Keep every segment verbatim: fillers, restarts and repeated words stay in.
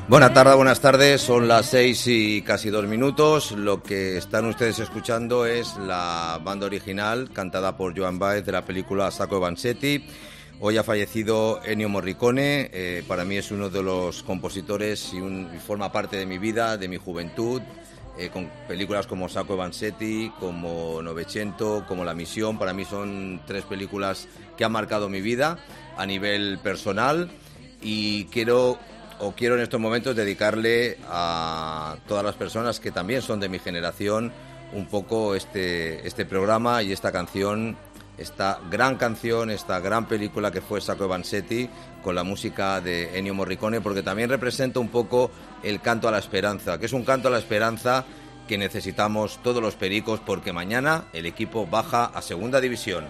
Buenas tardes, buenas tardes, son las seis y casi dos minutos. Lo que están ustedes escuchando es la banda original cantada por Joan Baez de la película Sacco e Vanzetti. Hoy ha fallecido Ennio Morricone, eh, para mí es uno de los compositores y, un, y forma parte de mi vida, de mi juventud, eh, con películas como Sacco e Vanzetti, como Novecento, como La Misión. Para mí son tres películas que han marcado mi vida a nivel personal y quiero... o quiero en estos momentos dedicarle a todas las personas que también son de mi generación un poco este, este programa y esta canción, esta gran canción, esta gran película que fue Sacco e Vanzetti, con la música de Ennio Morricone, porque también representa un poco el canto a la esperanza, que es un canto a la esperanza que necesitamos todos los pericos, porque mañana el equipo baja a Segunda División.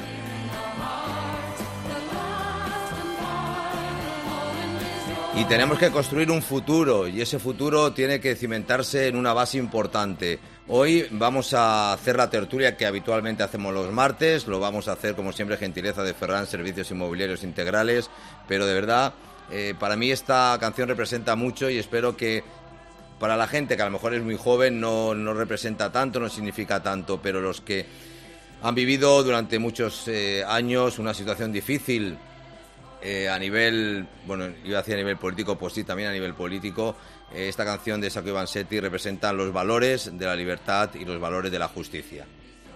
Y tenemos que construir un futuro, y ese futuro tiene que cimentarse en una base importante. Hoy vamos a hacer la tertulia que habitualmente hacemos los martes, lo vamos a hacer como siempre, gentileza de Ferran, Servicios Inmobiliarios Integrales, pero de verdad, eh, para mí esta canción representa mucho y espero que para la gente que a lo mejor es muy joven no, no representa tanto, no significa tanto, pero los que han vivido durante muchos eh, años una situación difícil, Eh, a nivel, bueno, iba a decir a nivel político, pues sí, también a nivel político, eh, esta canción de Sacco e Vanzetti representa los valores de la libertad y los valores de la justicia.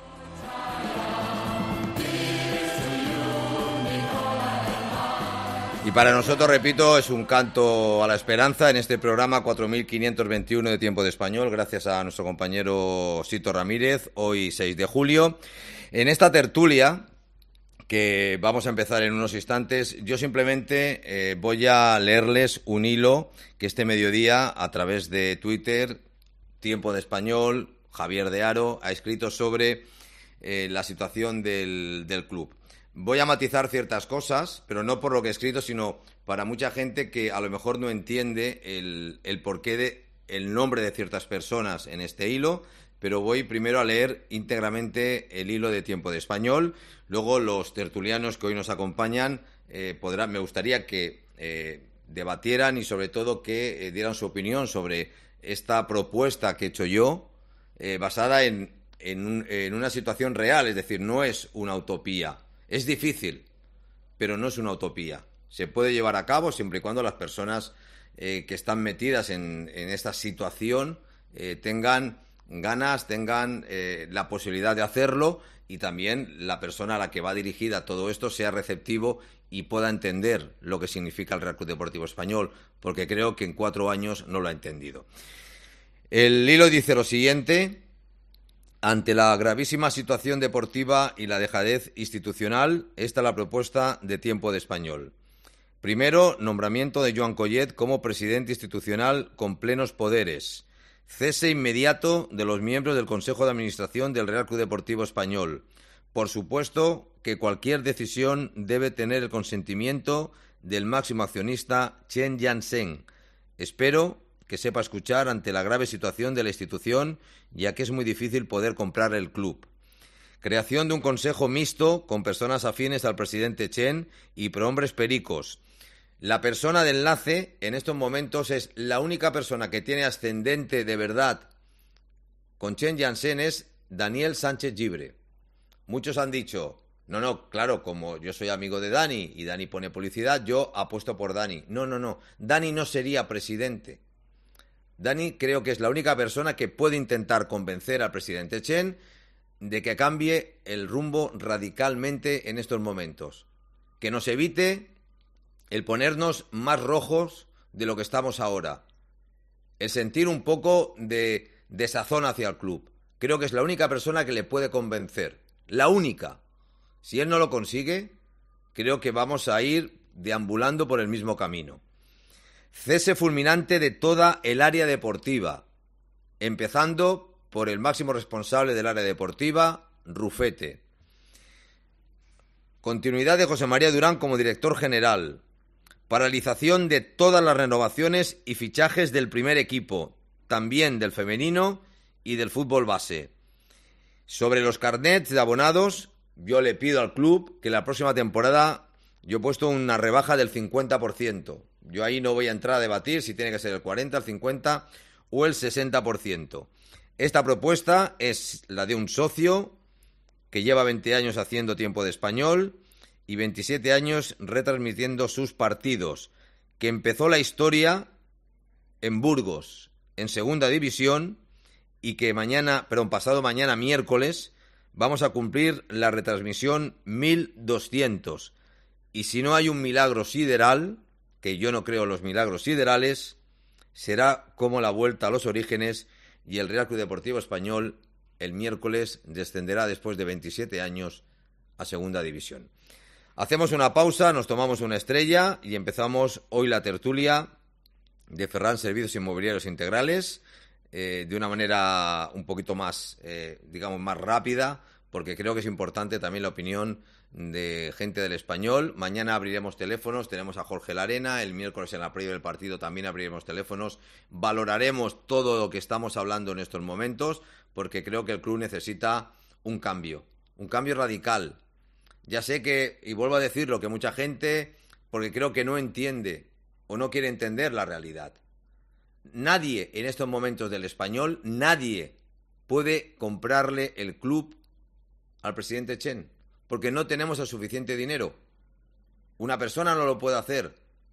Y para nosotros, repito, es un canto a la esperanza en este programa cuatro mil quinientos veintiuno de Tiempo de Español, gracias a nuestro compañero Sito Ramírez, hoy seis de julio. En esta tertulia, que vamos a empezar en unos instantes, yo simplemente eh, voy a leerles un hilo que este mediodía, a través de Twitter, Tiempo de Español, Javier de Haro, ha escrito sobre eh, la situación del, del club. Voy a matizar ciertas cosas, pero no por lo que he escrito, sino para mucha gente que a lo mejor no entiende el, el porqué de el nombre de ciertas personas en este hilo. Pero voy primero a leer íntegramente el hilo de Tiempo de Español. Luego los tertulianos que hoy nos acompañan eh, podrán, me gustaría que eh, debatieran y sobre todo que eh, dieran su opinión sobre esta propuesta que he hecho yo, eh, basada en, en, un, en una situación real, es decir, no es una utopía. Es difícil, pero no es una utopía. Se puede llevar a cabo siempre y cuando las personas eh, que están metidas en, en esta situación eh, tengan ganas, tengan eh, la posibilidad de hacerlo, y también la persona a la que va dirigida todo esto sea receptivo y pueda entender lo que significa el Real Club Deportivo Español, porque creo que en cuatro años no lo ha entendido. El hilo dice lo siguiente: ante la gravísima situación deportiva y la dejadez institucional, esta es la propuesta de Tiempo de Español. Primero, nombramiento de Joan Collet como presidente institucional con plenos poderes. Cese inmediato de los miembros del Consejo de Administración del Real Club Deportivo Español. Por supuesto que cualquier decisión debe tener el consentimiento del máximo accionista Chen Jiansheng. Espero que sepa escuchar ante la grave situación de la institución, ya que es muy difícil poder comprar el club. Creación de un consejo mixto con personas afines al presidente Chen y prohombres pericos. La persona de enlace en estos momentos es la única persona que tiene ascendente de verdad con Chen Jiansheng, es Daniel Sánchez Gibre. Muchos han dicho, no, no, claro, como yo soy amigo de Dani y Dani pone publicidad, yo apuesto por Dani. No, no, no, Dani no sería presidente. Dani creo que es la única persona que puede intentar convencer al presidente Chen de que cambie el rumbo radicalmente en estos momentos. Que nos evite el ponernos más rojos de lo que estamos ahora, el sentir un poco de desazón hacia el club. Creo que es la única persona que le puede convencer, la única. Si él no lo consigue, creo que vamos a ir deambulando por el mismo camino. Cese fulminante de toda el área deportiva, empezando por el máximo responsable del área deportiva, Rufete. Continuidad de José María Durán como director general. Paralización de todas las renovaciones y fichajes del primer equipo, también del femenino y del fútbol base. Sobre los carnets de abonados, yo le pido al club que la próxima temporada yo he puesto una rebaja del cincuenta por ciento. Yo ahí no voy a entrar a debatir si tiene que ser el cuarenta, el cincuenta o el sesenta por ciento. Esta propuesta es la de un socio que lleva veinte años haciendo Tiempo de Español y veintisiete años retransmitiendo sus partidos, que empezó la historia en Burgos, en Segunda División, y que mañana, perdón, pasado mañana miércoles, vamos a cumplir la retransmisión mil doscientos. Y si no hay un milagro sideral, que yo no creo en los milagros siderales, será como la vuelta a los orígenes, y el Real Club Deportivo Español el miércoles descenderá después de veintisiete años a Segunda División. Hacemos una pausa, nos tomamos una estrella y empezamos hoy la tertulia de Ferran Servicios Inmobiliarios Integrales eh, de una manera un poquito más, eh, digamos, más rápida, porque creo que es importante también la opinión de gente del Español. Mañana abriremos teléfonos, tenemos a Jorge Larena, el miércoles en la previa del partido también abriremos teléfonos, valoraremos todo lo que estamos hablando en estos momentos, porque creo que el club necesita un cambio, un cambio radical. Ya sé que, y vuelvo a decirlo, que mucha gente, porque creo que no entiende o no quiere entender la realidad. Nadie en estos momentos del Español, nadie puede comprarle el club al presidente Chen, porque no tenemos el suficiente dinero. Una persona no lo puede hacer.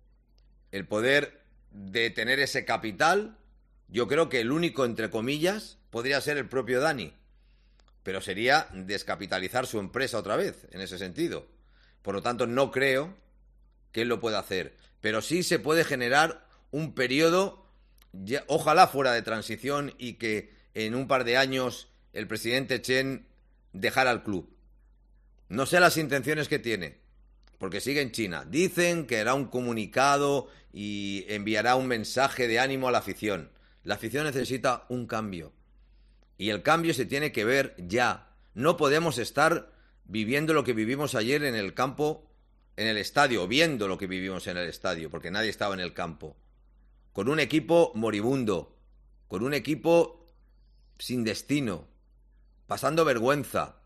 El poder de tener ese capital, yo creo que el único, entre comillas, podría ser el propio Dani, pero sería descapitalizar su empresa otra vez, en ese sentido. Por lo tanto, no creo que él lo pueda hacer, pero sí se puede generar un periodo, ya, ojalá fuera de transición, y que en un par de años el presidente Chen dejara el club. No sé las intenciones que tiene, porque sigue en China. Dicen que hará un comunicado y enviará un mensaje de ánimo a la afición. La afición necesita un cambio. Y el cambio se tiene que ver ya. No podemos estar viviendo lo que vivimos ayer en el campo, en el estadio, viendo lo que vivimos en el estadio, porque nadie estaba en el campo. Con un equipo moribundo, con un equipo sin destino, pasando vergüenza.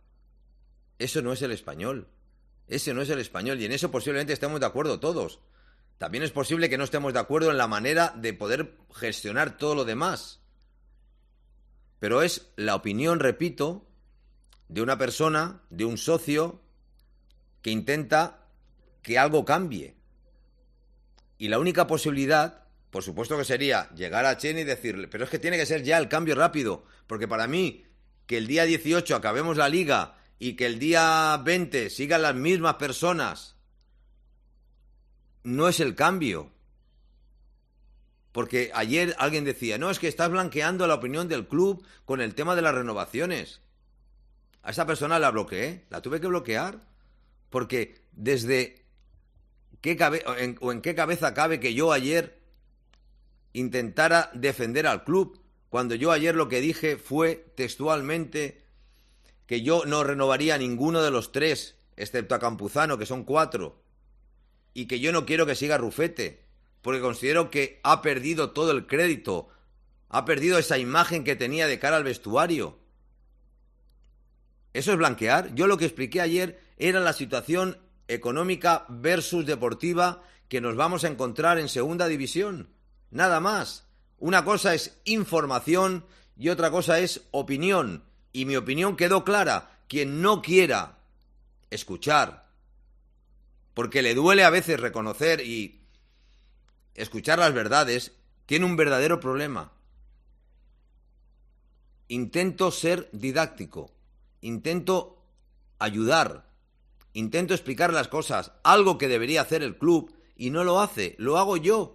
Eso no es el Español. Ese no es el Español, y en eso posiblemente estemos de acuerdo todos. También es posible que no estemos de acuerdo en la manera de poder gestionar todo lo demás. Pero es la opinión, repito, de una persona, de un socio, que intenta que algo cambie. Y la única posibilidad, por supuesto que sería llegar a Chen y decirle, pero es que tiene que ser ya el cambio rápido, porque para mí, que el día dieciocho acabemos la liga y que el día veinte sigan las mismas personas, no es el cambio. Porque ayer alguien decía, no, es que estás blanqueando la opinión del club con el tema de las renovaciones. A esa persona la bloqueé, la tuve que bloquear, porque desde qué cabe, o, en, o en qué cabeza cabe que yo ayer intentara defender al club, cuando yo ayer lo que dije fue textualmente que yo no renovaría a ninguno de los tres, excepto a Campuzano, que son cuatro, y que yo no quiero que siga Rufete, porque considero que ha perdido todo el crédito, ha perdido esa imagen que tenía de cara al vestuario. ¿Eso es blanquear? Yo lo que expliqué ayer era la situación económica versus deportiva que nos vamos a encontrar en Segunda División. Nada más. Una cosa es información y otra cosa es opinión. Y mi opinión quedó clara. Quien no quiera escuchar, porque le duele a veces reconocer y escuchar las verdades, tiene un verdadero problema. Intento ser didáctico, intento ayudar, intento explicar las cosas, algo que debería hacer el club y no lo hace, lo hago yo.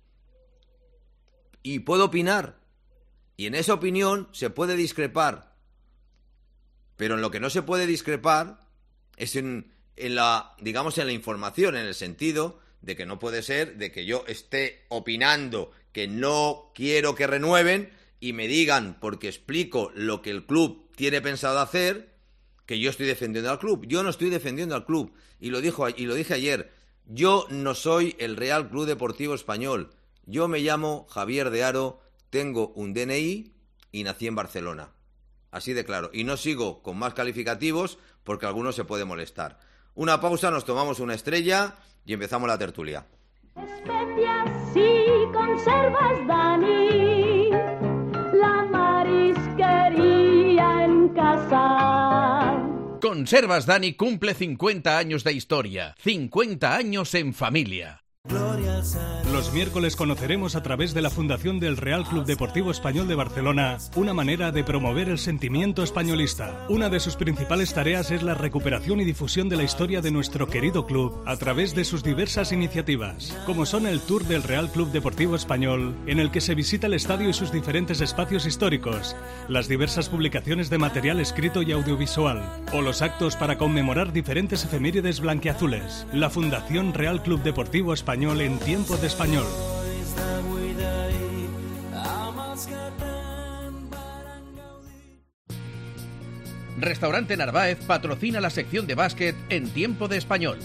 Y puedo opinar, y en esa opinión se puede discrepar. Pero en lo que no se puede discrepar es en, en la, digamos, en la información, en el sentido de que no puede ser de que yo esté opinando que no quiero que renueven y me digan, porque explico lo que el club tiene pensado hacer, que yo estoy defendiendo al club. Yo no estoy defendiendo al club. Y lo dijo, y lo dije ayer, yo no soy el Real Club Deportivo Español. Yo me llamo Javier de Haro, tengo un D N I y nací en Barcelona. Así de claro. Y no sigo con más calificativos porque alguno se puede molestar. Una pausa, nos tomamos una estrella y empezamos la tertulia. Especias y conservas, Dani, la marisquería en casa. Conservas Dani cumple cincuenta años de historia, cincuenta años en familia. Los miércoles conoceremos a través de la Fundación del Real Club Deportivo Español de Barcelona una manera de promover el sentimiento españolista. Una de sus principales tareas es la recuperación y difusión de la historia de nuestro querido club a través de sus diversas iniciativas, como son el Tour del Real Club Deportivo Español, en el que se visita el estadio y sus diferentes espacios históricos, las diversas publicaciones de material escrito y audiovisual, o los actos para conmemorar diferentes efemérides blanquiazules. La Fundación Real Club Deportivo Español en tiempo de español. Restaurante Narváez patrocina la sección de básquet en tiempo de español.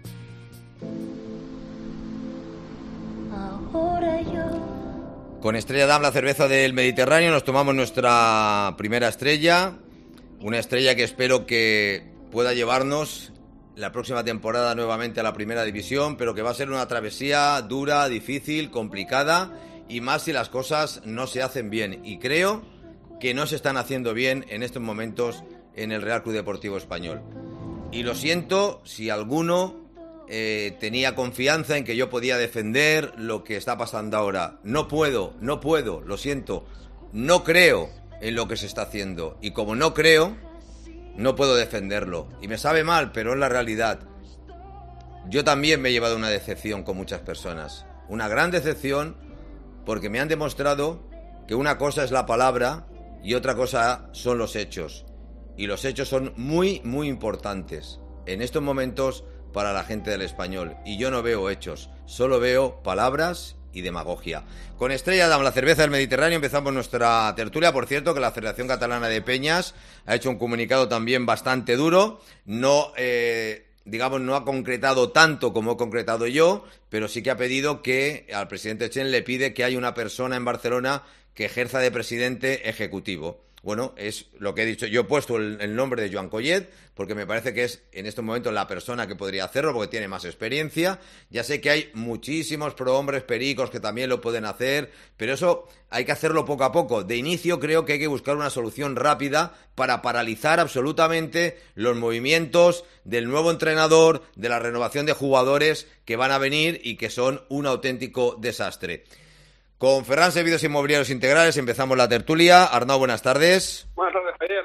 Ahora yo. Con Estrella Damm, la cerveza del Mediterráneo, nos tomamos nuestra primera estrella. Una estrella que espero que pueda llevarnos la próxima temporada nuevamente a la primera división, pero que va a ser una travesía dura, difícil, complicada, y más si las cosas no se hacen bien. Y creo que no se están haciendo bien en estos momentos en el Real Club Deportivo Español. Y lo siento si alguno eh, tenía confianza en que yo podía defender lo que está pasando ahora. No puedo, no puedo, lo siento. No creo en lo que se está haciendo. Y como no creo, no puedo defenderlo. Y me sabe mal, pero es la realidad. Yo también me he llevado una decepción con muchas personas. Una gran decepción porque me han demostrado que una cosa es la palabra y otra cosa son los hechos. Y los hechos son muy, muy importantes en estos momentos para la gente del Español. Y yo no veo hechos, solo veo palabras y demagogia. Con Estrella Damm, la cerveza del Mediterráneo, empezamos nuestra tertulia. Por cierto, que la Federación Catalana de Peñas ha hecho un comunicado también bastante duro. No, eh, digamos, no ha concretado tanto como he concretado yo, pero sí que ha pedido que al presidente Chen le pide que haya una persona en Barcelona que ejerza de presidente ejecutivo. Bueno, es lo que he dicho. Yo he puesto el, el nombre de Joan Collet porque me parece que es en estos momentos la persona que podría hacerlo porque tiene más experiencia. Ya sé que hay muchísimos prohombres pericos que también lo pueden hacer, pero eso hay que hacerlo poco a poco. De inicio creo que hay que buscar una solución rápida para paralizar absolutamente los movimientos del nuevo entrenador, de la renovación de jugadores que van a venir y que son un auténtico desastre. Con Ferran Servicios Inmobiliarios Integrales empezamos la tertulia. Arnau, buenas tardes. Buenas tardes, Javier.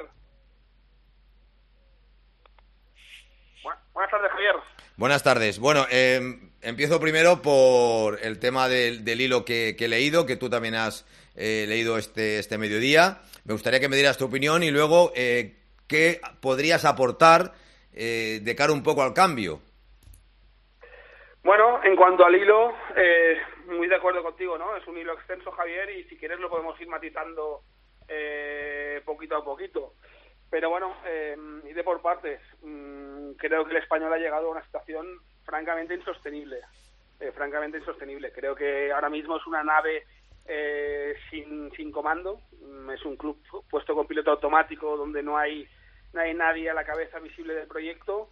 Buenas tardes, Javier. Buenas tardes. Bueno, eh, empiezo primero por el tema del, del hilo que, que he leído, que tú también has eh, leído este, este mediodía. Me gustaría que me dieras tu opinión y luego eh, qué podrías aportar eh, de cara un poco al cambio. Bueno, en cuanto al hilo, eh, muy de acuerdo contigo, ¿no? Es un hilo extenso, Javier, y si quieres lo podemos ir matizando eh, poquito a poquito. Pero bueno, eh, iré por partes. Mm, creo que el Español ha llegado a una situación francamente insostenible. Eh, francamente insostenible. Creo que ahora mismo es una nave eh, sin, sin comando. Mm, es un club puesto con piloto automático donde no hay, no hay nadie a la cabeza visible del proyecto.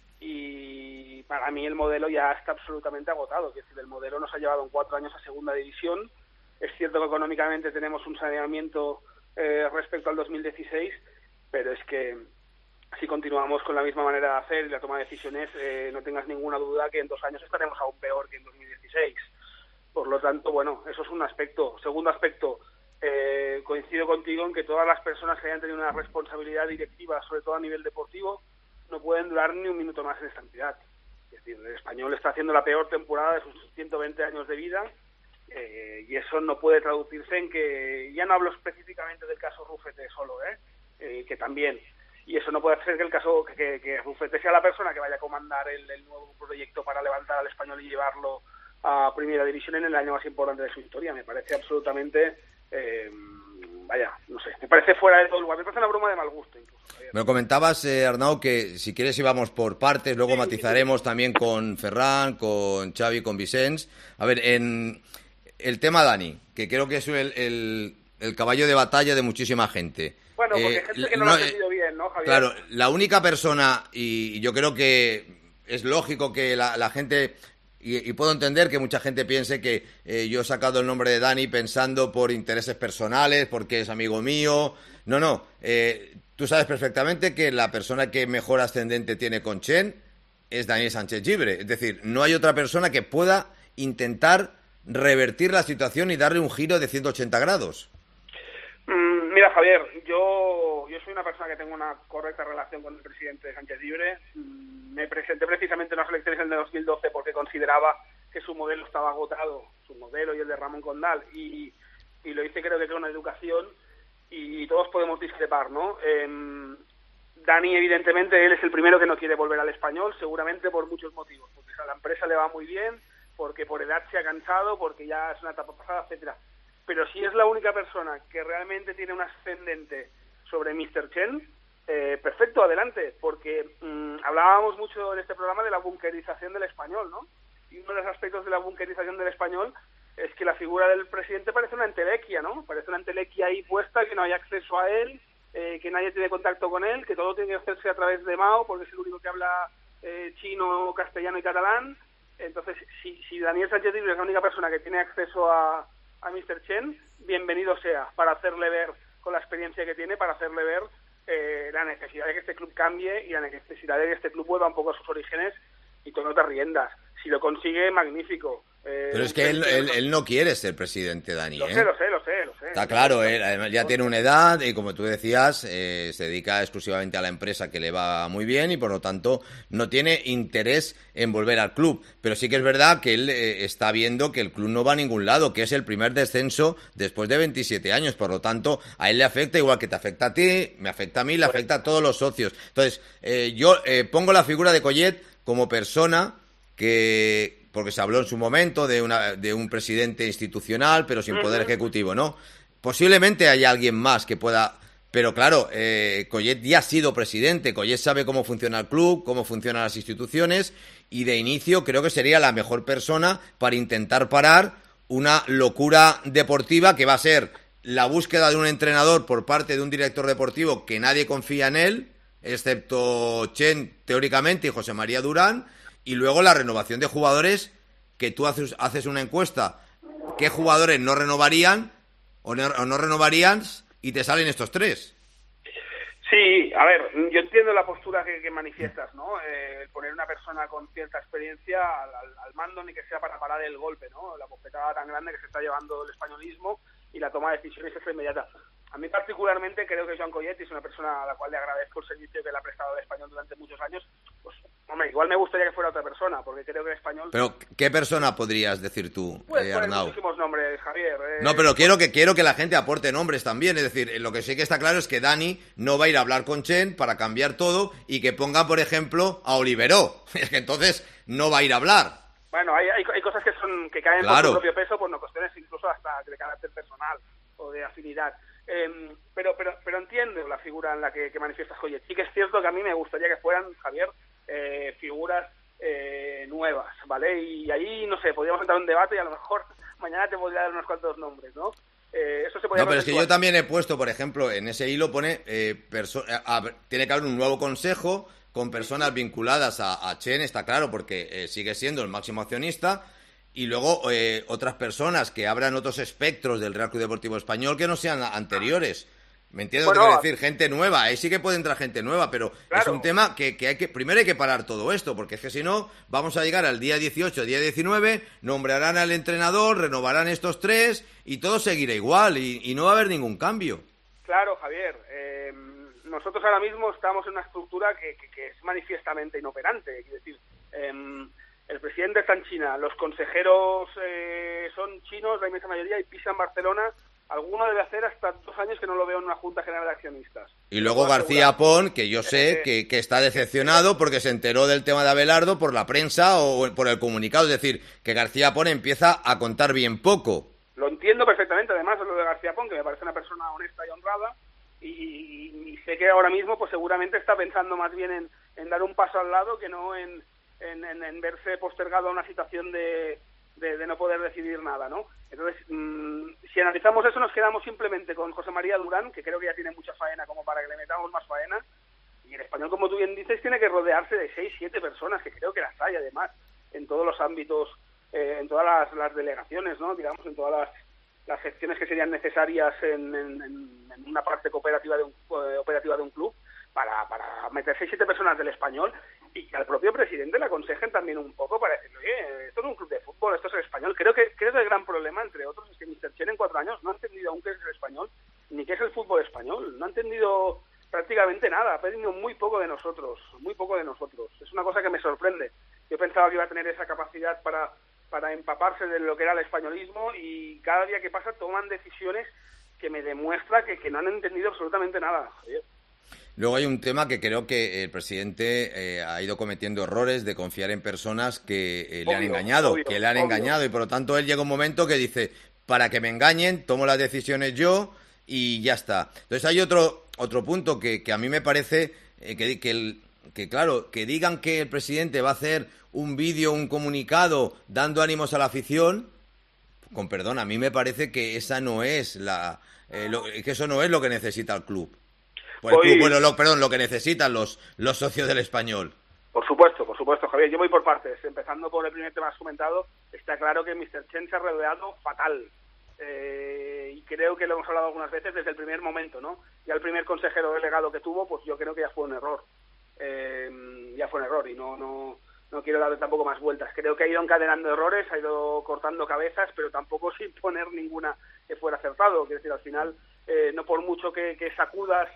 Y para mí el modelo ya está absolutamente agotado. Es decir, el modelo nos ha llevado en cuatro años a segunda división. Es cierto que económicamente tenemos un saneamiento eh, respecto al dos mil dieciséis, pero es que si continuamos con la misma manera de hacer y la toma de decisiones, eh, no tengas ninguna duda que en dos años estaremos aún peor que en dos mil dieciséis. Por lo tanto, bueno, eso es un aspecto. Segundo aspecto, eh, coincido contigo en que todas las personas que hayan tenido una responsabilidad directiva, sobre todo a nivel deportivo, no pueden durar ni un minuto más en esta entidad. Es decir, el Español está haciendo la peor temporada de sus ciento veinte años de vida eh, y eso no puede traducirse en que, ya no hablo específicamente del caso Rufete solo, ¿eh? Eh, que también, y eso no puede hacer que el caso que, que, que Rufete sea la persona que vaya a comandar el, el nuevo proyecto para levantar al Español y llevarlo a Primera División en el año más importante de su historia. Me parece absolutamente... Eh, vaya, no sé, me parece fuera de todo lugar, me parece una broma de mal gusto incluso. Me lo comentabas, eh, Arnau, que si quieres íbamos por partes, luego sí, matizaremos sí, sí. también con Ferran, con Xavi, con Vicens. A ver, en el tema Dani, que creo que es el, el, el caballo de batalla de muchísima gente. Bueno, porque eh, gente que no, no lo ha entendido bien, ¿no, Javier? Claro, la única persona, y yo creo que es lógico que la, la gente y, y puedo entender que mucha gente piense que eh, yo he sacado el nombre de Dani pensando por intereses personales, porque es amigo mío. No, no. Eh, tú sabes perfectamente que la persona que mejor ascendente tiene con Chen es Daniel Sánchez Gibre. Es decir, no hay otra persona que pueda intentar revertir la situación y darle un giro de ciento ochenta grados. Mm, mira, Javier, yo, yo soy una persona que tengo una correcta relación con el presidente Sánchez Gibre. Mm, me presenté precisamente en las elecciones en el dos mil doce porque consideraba que su modelo estaba agotado, su modelo y el de Ramón Condal, y, y lo hice creo que con una educación, y todos podemos discrepar, ¿no? Eh, Dani, evidentemente, él es el primero que no quiere volver al Español, seguramente por muchos motivos, porque a la empresa le va muy bien, porque por edad se ha cansado, porque ya es una etapa pasada, etcétera. Pero si es la única persona que realmente tiene un ascendente sobre míster Chen, eh, perfecto, adelante, porque mmm, hablábamos mucho en este programa de la bunkerización del español, ¿no? Y uno de los aspectos de la bunkerización del español es que la figura del presidente parece una entelequia, ¿no? Parece una entelequia ahí puesta, que no hay acceso a él, eh, que nadie tiene contacto con él, que todo tiene que hacerse a través de Mao, porque es el único que habla eh, chino, castellano y catalán. Entonces, si, si Daniel Sánchez Gibre es la única persona que tiene acceso a, a míster Chen, bienvenido sea, para hacerle ver, con la experiencia que tiene, para hacerle ver eh, la necesidad de que este club cambie y la necesidad de que este club vuelva un poco a sus orígenes y tome otras riendas. Si lo consigue, magnífico. Eh, Pero es que él, él, él no quiere ser presidente, Dani. Lo ¿eh? sé, lo sé, lo sé, lo sé. Está claro, él además ya tiene una edad y, como tú decías, eh, se dedica exclusivamente a la empresa, que le va muy bien, y por lo tanto no tiene interés en volver al club. Pero sí que es verdad que él eh, está viendo que el club no va a ningún lado, que es el primer descenso después de veintisiete años. Por lo tanto, a él le afecta igual que te afecta a ti, me afecta a mí, le afecta a todos los socios. Entonces, eh, yo eh, pongo la figura de Collet como persona que... porque se habló en su momento de una de un presidente institucional, pero sin poder ejecutivo, ¿no? Posiblemente haya alguien más que pueda... Pero claro, eh, Collet ya ha sido presidente, Collet sabe cómo funciona el club, cómo funcionan las instituciones, y de inicio creo que sería la mejor persona para intentar parar una locura deportiva que va a ser la búsqueda de un entrenador por parte de un director deportivo que nadie confía en él, excepto Chen, teóricamente, y José María Durán. Y luego la renovación de jugadores, que tú haces, haces una encuesta, ¿qué jugadores no renovarían o no, o no renovarían? Y te salen estos tres. Sí, a ver, yo entiendo la postura que, que manifiestas, ¿no? Eh, poner una persona con cierta experiencia al, al, al mando, ni que sea para parar el golpe, ¿no? La bofetada tan grande que se está llevando el españolismo y la toma de decisiones es inmediata. A mí particularmente creo que Joan Collet es una persona a la cual le agradezco el servicio que le ha prestado al español durante muchos años. Pues, hombre, igual me gustaría que fuera otra persona, porque creo que el español... Pero, ¿qué persona podrías decir tú, Pues, eh, Arnau? muchísimos nombres, Javier. Eh... No, pero quiero que quiero que la gente aporte nombres también. Es decir, lo que sí que está claro es que Dani no va a ir a hablar con Chen para cambiar todo y que ponga, por ejemplo, a Oliveró. Es que entonces no va a ir a hablar. Bueno, hay, hay, hay cosas que son que caen Claro. por su propio peso, por no cuestiones incluso hasta de carácter personal o de afinidad. Eh, pero, pero, pero entiendo la figura en la que, que manifiestas Collet. Sí que es cierto que a mí me gustaría que fueran, Javier, eh, figuras eh, nuevas, ¿vale? Y ahí, no sé, podríamos entrar en un debate y a lo mejor mañana te podría dar unos cuantos nombres, ¿no? Eh, eso se podría No, pero es que yo consensuar. también he puesto, por ejemplo, en ese hilo pone, eh, perso- a- a- tiene que haber un nuevo consejo con personas vinculadas a, a Chen, está claro, porque eh, sigue siendo el máximo accionista, y luego eh, otras personas que abran otros espectros del Real Club Deportivo Español que no sean anteriores. ¿Me entiendes? Bueno, Lo que quiero decir, gente nueva, ahí sí que puede entrar gente nueva, pero Claro. es un tema que, que hay que, primero hay que parar todo esto, porque es que si no, vamos a llegar al día dieciocho, día diecinueve, nombrarán al entrenador, renovarán estos tres, y todo seguirá igual, y, y no va a haber ningún cambio. Claro, Javier. Eh, nosotros ahora mismo estamos en una estructura que, que, que es manifiestamente inoperante. Es decir, eh, el presidente está en China, los consejeros eh, son chinos, la inmensa mayoría, y pisa en Barcelona. Alguno debe hacer hasta dos años que no lo veo en una Junta General de Accionistas. Y luego Lo puedo García asegurar. Pon, que yo sé Eh, que, que está decepcionado porque se enteró del tema de Abelardo por la prensa o por el comunicado. Es decir, que García Pon empieza a contar bien poco. Lo entiendo perfectamente, además, lo de García Pon, que me parece una persona honesta y honrada, y, y- y sé que ahora mismo pues seguramente está pensando más bien en, en dar un paso al lado que no en, en, en- en verse postergado a una situación de, de, de no poder decidir nada, ¿no? Entonces, mmm, si analizamos eso, nos quedamos simplemente con José María Durán, que creo que ya tiene mucha faena como para que le metamos más faena, y el español, como tú bien dices, tiene que rodearse de seis, siete personas, que creo que las hay además. en todos los ámbitos, eh, en todas las, las delegaciones, ¿no? Digamos, en todas las, las secciones que serían necesarias en, en, en una parte cooperativa de un, eh, operativa de un club, para, para meter seis siete personas del Español, y que al propio presidente le aconsejen también un poco para decirle, oye, esto es un club de fútbol, esto es el Español. Creo que, creo que el gran problema, entre otros, es que míster Chen en cuatro años no ha entendido aún qué es el Español, ni qué es el fútbol español. No ha entendido prácticamente nada, ha aprendido muy poco de nosotros, muy poco de nosotros. Es una cosa que me sorprende. Yo pensaba que iba a tener esa capacidad para, para empaparse de lo que era el españolismo, y cada día que pasa toman decisiones que me demuestra que, que no han entendido absolutamente nada, Javier. Luego hay un tema que creo que el presidente eh, ha ido cometiendo errores de confiar en personas que eh, le obvio, han engañado, obvio, que le han obvio. engañado, y por lo tanto él llega un momento que dice, para que me engañen, tomo las decisiones yo y ya está. Entonces hay otro otro punto que, que a mí me parece eh, que, que, el, que, claro, que digan que el presidente va a hacer un vídeo, un comunicado dando ánimos a la afición, con perdón, a mí me parece que esa no es la eh, lo, que eso no es lo que necesita el club. Pues Voy... tú, bueno, lo, perdón, lo que necesitan los, los socios del Español. Por supuesto, por supuesto, Javier. Yo voy por partes. Empezando por el primer tema que has comentado, está claro que míster Chen se ha rodeado fatal. Eh, y creo que lo hemos hablado algunas veces desde el primer momento, ¿no? Ya el primer consejero delegado que tuvo, pues yo creo que ya fue un error. Eh, ya fue un error y no, no, no quiero darle tampoco más vueltas. Creo que ha ido encadenando errores, ha ido cortando cabezas, pero tampoco sin poner ninguna que fuera acertado. Quiero decir, al final, eh, no por mucho que, que sacudas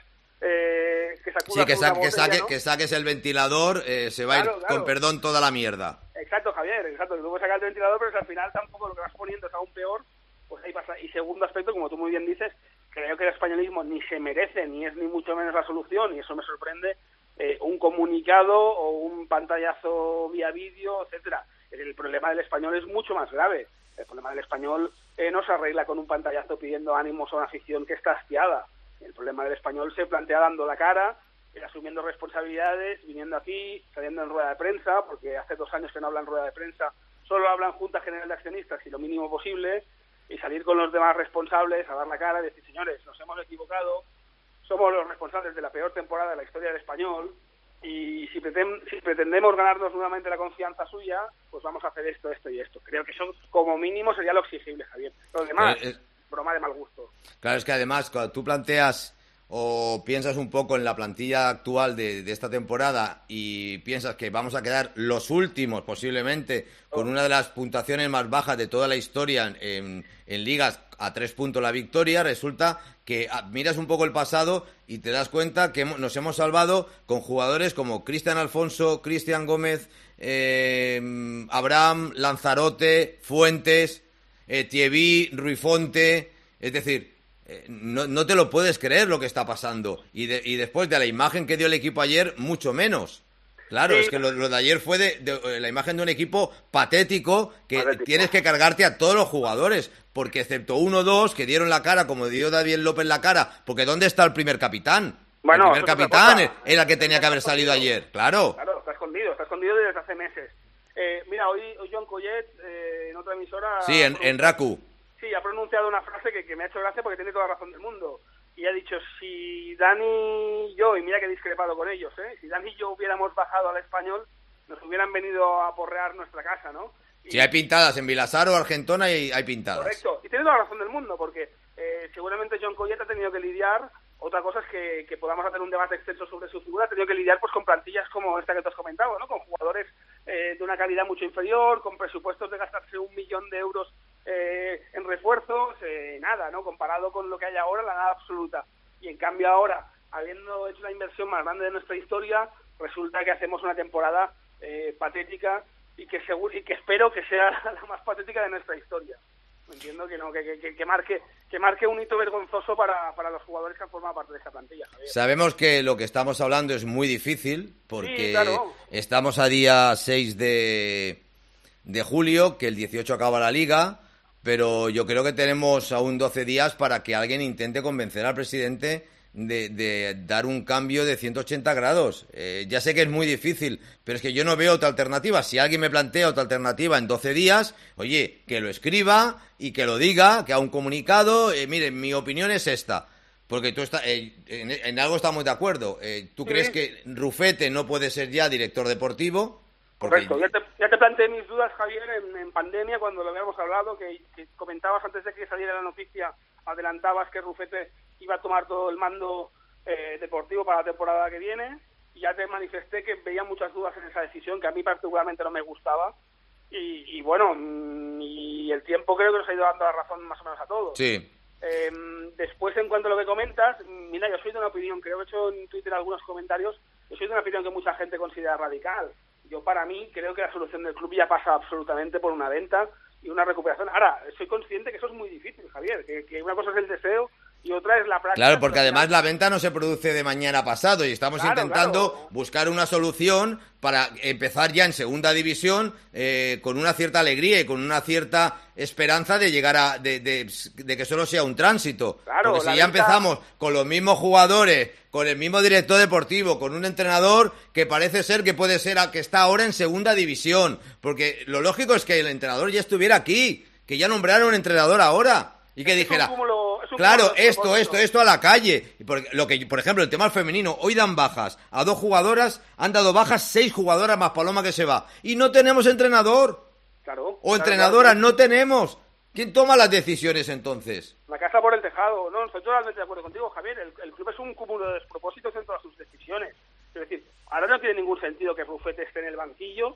Eh, que sí, que, sa- botella, que, saque, ¿no? que saques el ventilador, eh, se va claro, a ir, claro. con perdón, toda la mierda. Exacto, Javier, exacto. Tú puedes sacar el ventilador, pero si al final tampoco lo que vas poniendo es aún peor, pues ahí pasa. Y segundo aspecto, como tú muy bien dices, creo que el españolismo ni se merece, ni es ni mucho menos la solución, y eso me sorprende, eh, un comunicado o un pantallazo vía vídeo, etcétera. El problema del español es mucho más grave. El problema del español eh, no se arregla con un pantallazo pidiendo ánimos a una afición que está hastiada. El problema del español se plantea dando la cara, asumiendo responsabilidades, viniendo aquí, saliendo en rueda de prensa, porque hace dos años que no hablan rueda de prensa, solo hablan Junta General de Accionistas y lo mínimo posible, y salir con los demás responsables a dar la cara y decir, señores, nos hemos equivocado, somos los responsables de la peor temporada de la historia del español, y si, pretend, si pretendemos ganarnos nuevamente la confianza suya, pues vamos a hacer esto, esto y esto. Creo que eso como mínimo sería lo exigible, Javier. Lo demás... Eh, eh... broma de mal gusto. Claro, es que además cuando tú planteas o piensas un poco en la plantilla actual de, de esta temporada y piensas que vamos a quedar los últimos posiblemente con una de las puntuaciones más bajas de toda la historia en, en ligas a tres puntos la victoria, resulta que miras un poco el pasado y te das cuenta que nos hemos salvado con jugadores como Cristian Alfonso, Cristian Gómez, eh, Abraham, Lanzarote, Fuentes, Eh, Thierry, Ruifonte, es decir, eh, no, no te lo puedes creer lo que está pasando. Y, de, y después de la imagen que dio el equipo ayer, mucho menos. Claro, sí. Es que lo, lo de ayer fue de, de la imagen de un equipo patético que patético. Tienes que cargarte a todos los jugadores, porque excepto uno o dos que dieron la cara, como dio David López la cara, porque ¿dónde está el primer capitán? Bueno, el primer capitán era el que tenía que haber salido ayer, claro. Claro, está escondido, está escondido desde hace meses. Eh, mira, hoy, hoy John Collet, eh, en otra emisora... Sí, en, en Raku. Sí, ha pronunciado una frase que, que me ha hecho gracia porque tiene toda la razón del mundo. Y ha dicho, si Dani y yo, y mira que he discrepado con ellos, ¿eh? Si Dani y yo hubiéramos bajado al español, nos hubieran venido a porrear nuestra casa, ¿no? Y... Sí, hay pintadas en Vilasar o Argentona y hay pintadas. Correcto, y tiene toda la razón del mundo, porque eh, seguramente John Collet ha tenido que lidiar... Otra cosa es que, que podamos hacer un debate extenso sobre su figura. Ha tenido que lidiar pues con plantillas como esta que te has comentado, ¿no? Con jugadores eh, de una calidad mucho inferior, con presupuestos de gastarse un millón de euros eh, en refuerzos, eh, nada, ¿no? Comparado con lo que hay ahora, la nada absoluta. Y en cambio ahora, habiendo hecho la inversión más grande de nuestra historia, resulta que hacemos una temporada eh, patética y que, seguro, y que espero que sea la más patética de nuestra historia. Entiendo que no, que, que, que marque que marque un hito vergonzoso para, para los jugadores que han formado parte de esa plantilla, Javier. Sabemos que lo que estamos hablando es muy difícil, porque sí, claro. Estamos a día seis de, de julio, que el dieciocho acaba la liga, pero yo creo que tenemos aún doce días para que alguien intente convencer al presidente de, de dar un cambio de ciento ochenta grados. Eh, ya sé que es muy difícil, pero es que yo no veo otra alternativa. Si alguien me plantea otra alternativa en doce días, oye, que lo escriba y que lo diga, que haga un comunicado. Eh, miren, mi opinión es esta. Porque tú está, eh, en, en algo estamos de acuerdo. Eh, ¿Tú sí. crees que Rufete no puede ser ya director deportivo? Correcto, ya te, ya te planteé mis dudas, Javier, en, en pandemia, cuando lo habíamos hablado, que, que comentabas antes de que saliera la noticia, adelantabas que Rufete iba a tomar todo el mando eh, deportivo para la temporada que viene, y ya te manifesté que veía muchas dudas en esa decisión, que a mí particularmente no me gustaba, y, y bueno, y el tiempo creo que nos ha ido dando la razón más o menos a todos. Sí. Eh, después, en cuanto a lo que comentas, mira, yo soy de una opinión, creo que he hecho en Twitter algunos comentarios, yo soy de una opinión que mucha gente considera radical. Yo, para mí, creo que la solución del club ya pasa absolutamente por una venta y una recuperación. Ahora, soy consciente que eso es muy difícil, Javier, que, que una cosa es el deseo y otra es la práctica. Claro, porque además la venta no se produce de mañana pasado y estamos claro, intentando claro. buscar una solución para empezar ya en segunda división eh, con una cierta alegría y con una cierta esperanza de llegar a de, de, de que solo sea un tránsito. Claro, porque si ya venta... empezamos con los mismos jugadores, con el mismo director deportivo, con un entrenador que parece ser que puede ser a, que está ahora en segunda división, porque lo lógico es que el entrenador ya estuviera aquí, que ya nombraron un entrenador ahora y que es dijera cúmulo, claro, esto, esto, esto a la calle. Porque lo que, por ejemplo, el tema del femenino, hoy dan bajas a dos jugadoras, han dado bajas seis jugadoras más Paloma que se va. Y no tenemos entrenador. Claro. O entrenadora, claro, claro. no tenemos. ¿Quién toma las decisiones entonces? La casa por el tejado. No, estoy totalmente de acuerdo contigo, Javier. El, el club es un cúmulo de despropósitos en todas sus decisiones. Es decir, ahora no tiene ningún sentido que Rufete esté en el banquillo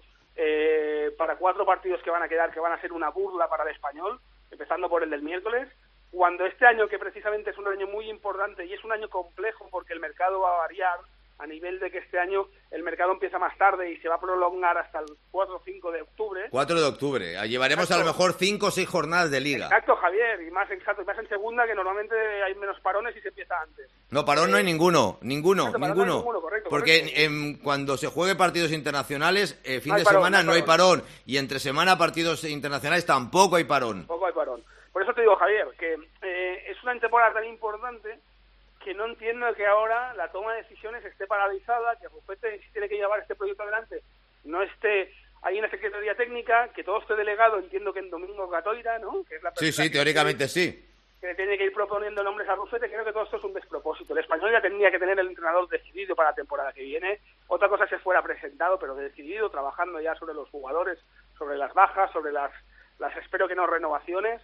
eh, para cuatro partidos que van a quedar, que van a ser una burla para el Español, empezando por el del miércoles, cuando este año, que precisamente es un año muy importante y es un año complejo porque el mercado va a variar, a nivel de que este año el mercado empieza más tarde y se va a prolongar hasta el cuatro o cinco de octubre. cuatro de octubre. Llevaremos exacto. a lo mejor cinco o seis jornadas de liga. Exacto, Javier. Y más, exacto, más en segunda, que normalmente hay menos parones y se empieza antes. No, parón eh, no hay ninguno. Ninguno, exacto, ninguno. No hay ninguno correcto, Porque correcto. En, en, cuando se juegue partidos internacionales, eh, fin no de parón, semana no hay, no hay parón. Y entre semana partidos internacionales tampoco hay parón. Tampoco hay parón. Por eso te digo, Javier, que eh, es una temporada tan importante que no entiendo que ahora la toma de decisiones esté paralizada, que Rufete, si tiene que llevar este proyecto adelante, no esté ahí en la Secretaría Técnica, que todo esté delegado, entiendo que en Domingo Gatoira, ¿no? Que es la sí, sí, teóricamente sí. Que tiene que ir proponiendo nombres a Rufete. Creo que todo esto es un despropósito. El Español ya tendría que tener el entrenador decidido para la temporada que viene. Otra cosa es que fuera presentado, pero decidido, trabajando ya sobre los jugadores, sobre las bajas, sobre las, las espero que no renovaciones.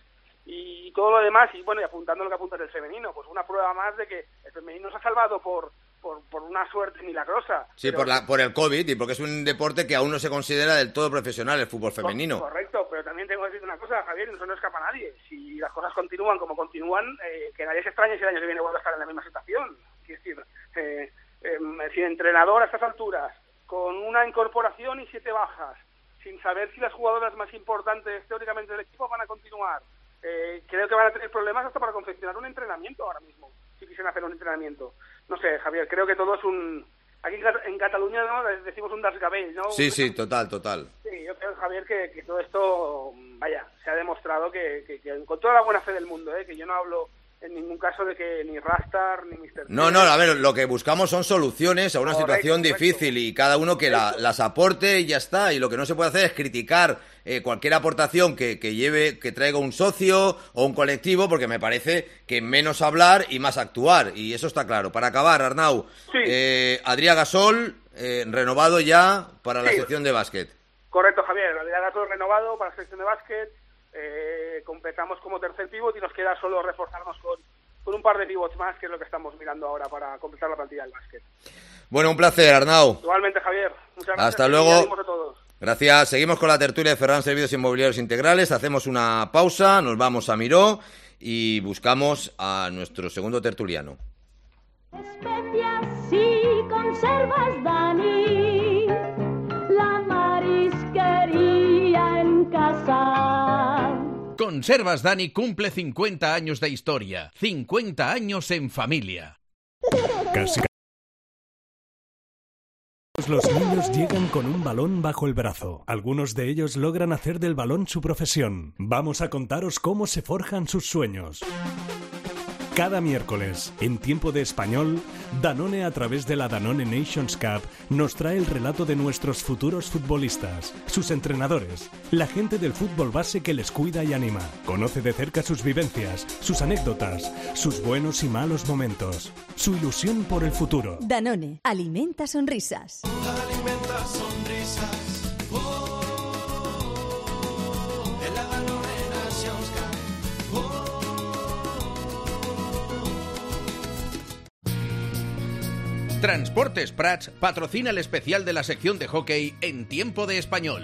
Y todo lo demás, y bueno, y apuntando lo que apunta del femenino, pues una prueba más de que el femenino se ha salvado por por, por una suerte milagrosa. Sí, pero... por la por el COVID y porque es un deporte que aún no se considera del todo profesional, el fútbol femenino. Correcto, pero también tengo que decir una cosa, Javier, eso no escapa a nadie. Si las cosas continúan como continúan, eh, que nadie se extrañe si el año que viene vuelve a estar en la misma situación. Es decir, eh, eh, sin entrenador a estas alturas, con una incorporación y siete bajas, sin saber si las jugadoras más importantes teóricamente del equipo van a continuar, Eh, creo que van a tener problemas hasta para confeccionar un entrenamiento ahora mismo, si quisieran hacer un entrenamiento. No sé, Javier, creo que todo es un... Aquí en Cataluña, ¿no?, decimos un desgabell, ¿no? Sí, sí, total, total. Sí, yo creo, Javier, que, que todo esto, vaya, se ha demostrado que, que, que con toda la buena fe del mundo, ¿eh? Que yo no hablo en ningún caso de que ni Rastar ni mister No, no, a ver, lo que buscamos son soluciones a una correcto, situación correcto. difícil y cada uno que la, las aporte y ya está. Y lo que no se puede hacer es criticar eh, cualquier aportación que, que lleve, que traiga un socio o un colectivo, porque me parece que menos hablar y más actuar. Y eso está claro. Para acabar, Arnau, sí. eh, Adrià Gasol, eh, renovado ya para la sí. sección de básquet. Correcto, Javier. Adrià Gasol renovado para la sección de básquet. Eh, completamos como tercer pívot y nos queda solo reforzarnos con, con un par de pivots más, que es lo que estamos mirando ahora para completar la plantilla del básquet. Bueno, un placer, Arnau. Igualmente, Javier. Muchas gracias. Hasta luego. A todos. Gracias. Seguimos con la tertulia de Ferran Servicios Inmobiliarios Integrales. Hacemos una pausa, nos vamos a Miró y buscamos a nuestro segundo tertuliano. Especias y conservas, Dani, la marisquería en casa. Conservas Dani cumple cincuenta años de historia, cincuenta años en familia. Casi. Los niños llegan con un balón bajo el brazo. Algunos de ellos logran hacer del balón su profesión. Vamos a contaros cómo se forjan sus sueños. Cada miércoles, en Tiempo de Español, Danone, a través de la Danone Nations Cup, nos trae el relato de nuestros futuros futbolistas, sus entrenadores, la gente del fútbol base que les cuida y anima. Conoce de cerca sus vivencias, sus anécdotas, sus buenos y malos momentos, su ilusión por el futuro. Danone, alimenta sonrisas. Alimenta sonrisas. Transportes Prats patrocina el especial de la sección de hockey en Tiempo de Español.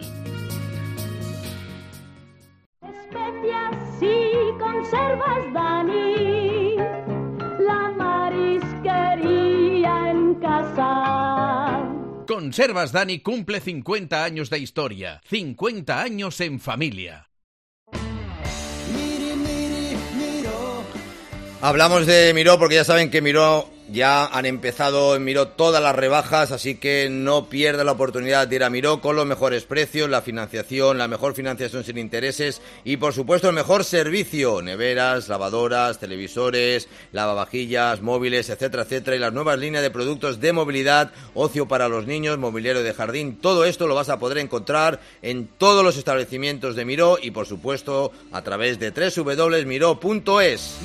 Especias y conservas, Dani, la marisquería en casa. Conservas Dani cumple cincuenta años de historia, cincuenta años en familia. Hablamos de Miró porque ya saben que Miró ya han empezado en Miró todas las rebajas, así que no pierda la oportunidad de ir a Miró con los mejores precios, la financiación, la mejor financiación sin intereses y por supuesto el mejor servicio, neveras, lavadoras, televisores, lavavajillas, móviles, etcétera, etcétera, y las nuevas líneas de productos de movilidad, ocio para los niños, mobiliario de jardín, todo esto lo vas a poder encontrar en todos los establecimientos de Miró y por supuesto a través de doble u doble u doble u punto miró punto es.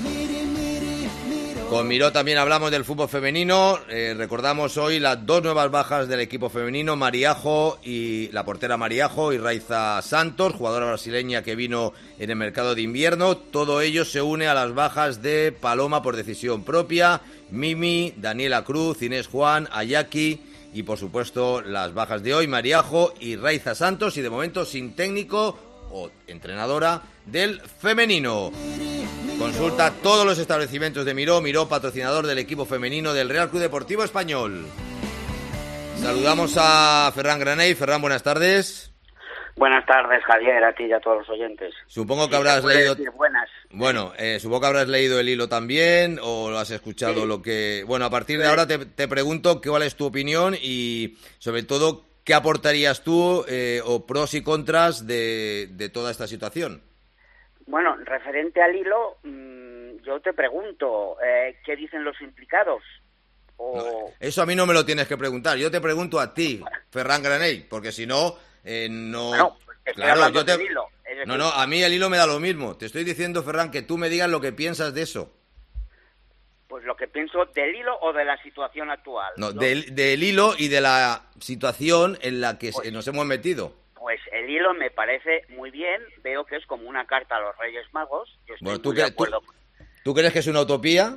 Con Miró también hablamos del fútbol femenino, eh, recordamos hoy las dos nuevas bajas del equipo femenino, Mariajo y la portera Mariajo y Raiza Santos, jugadora brasileña que vino en el mercado de invierno. Todo ello se une a las bajas de Paloma por decisión propia, Mimi, Daniela Cruz, Inés Juan, Ayaki y por supuesto las bajas de hoy, Mariajo y Raiza Santos y de momento sin técnico o entrenadora del femenino. Consulta todos los establecimientos de Miró, Miró patrocinador del equipo femenino del Real Club Deportivo Español. Saludamos a Ferran Granell. Ferran, buenas tardes. Buenas tardes, Javier, a ti y a todos los oyentes. Supongo que Sí, habrás se puede leído... decir buenas. Bueno, eh, supongo que habrás leído el hilo también o lo has escuchado Sí. lo que... Bueno, a partir de Sí. ahora te, te pregunto cuál es tu opinión y sobre todo qué aportarías tú eh, o pros y contras de, de toda esta situación. Bueno, referente al hilo, mmm, yo te pregunto, eh, ¿qué dicen los implicados? O... No, eso a mí no me lo tienes que preguntar, yo te pregunto a ti, Ferran Granell, porque si no, eh, no... Bueno, pues estoy Claro, hablando yo te... del hilo. Es decir, No, no, a mí el hilo me da lo mismo. Te estoy diciendo, Ferran, que tú me digas lo que piensas de eso. Pues lo que pienso del hilo o de la situación actual. No, Yo- del, del hilo y de la situación en la que Pues- se- nos hemos metido. Pues el hilo me parece muy bien, veo que es como una carta a los Reyes Magos. Yo estoy Bueno, ¿tú, muy de cre- tú- acuerdo. ¿tú crees que es una utopía?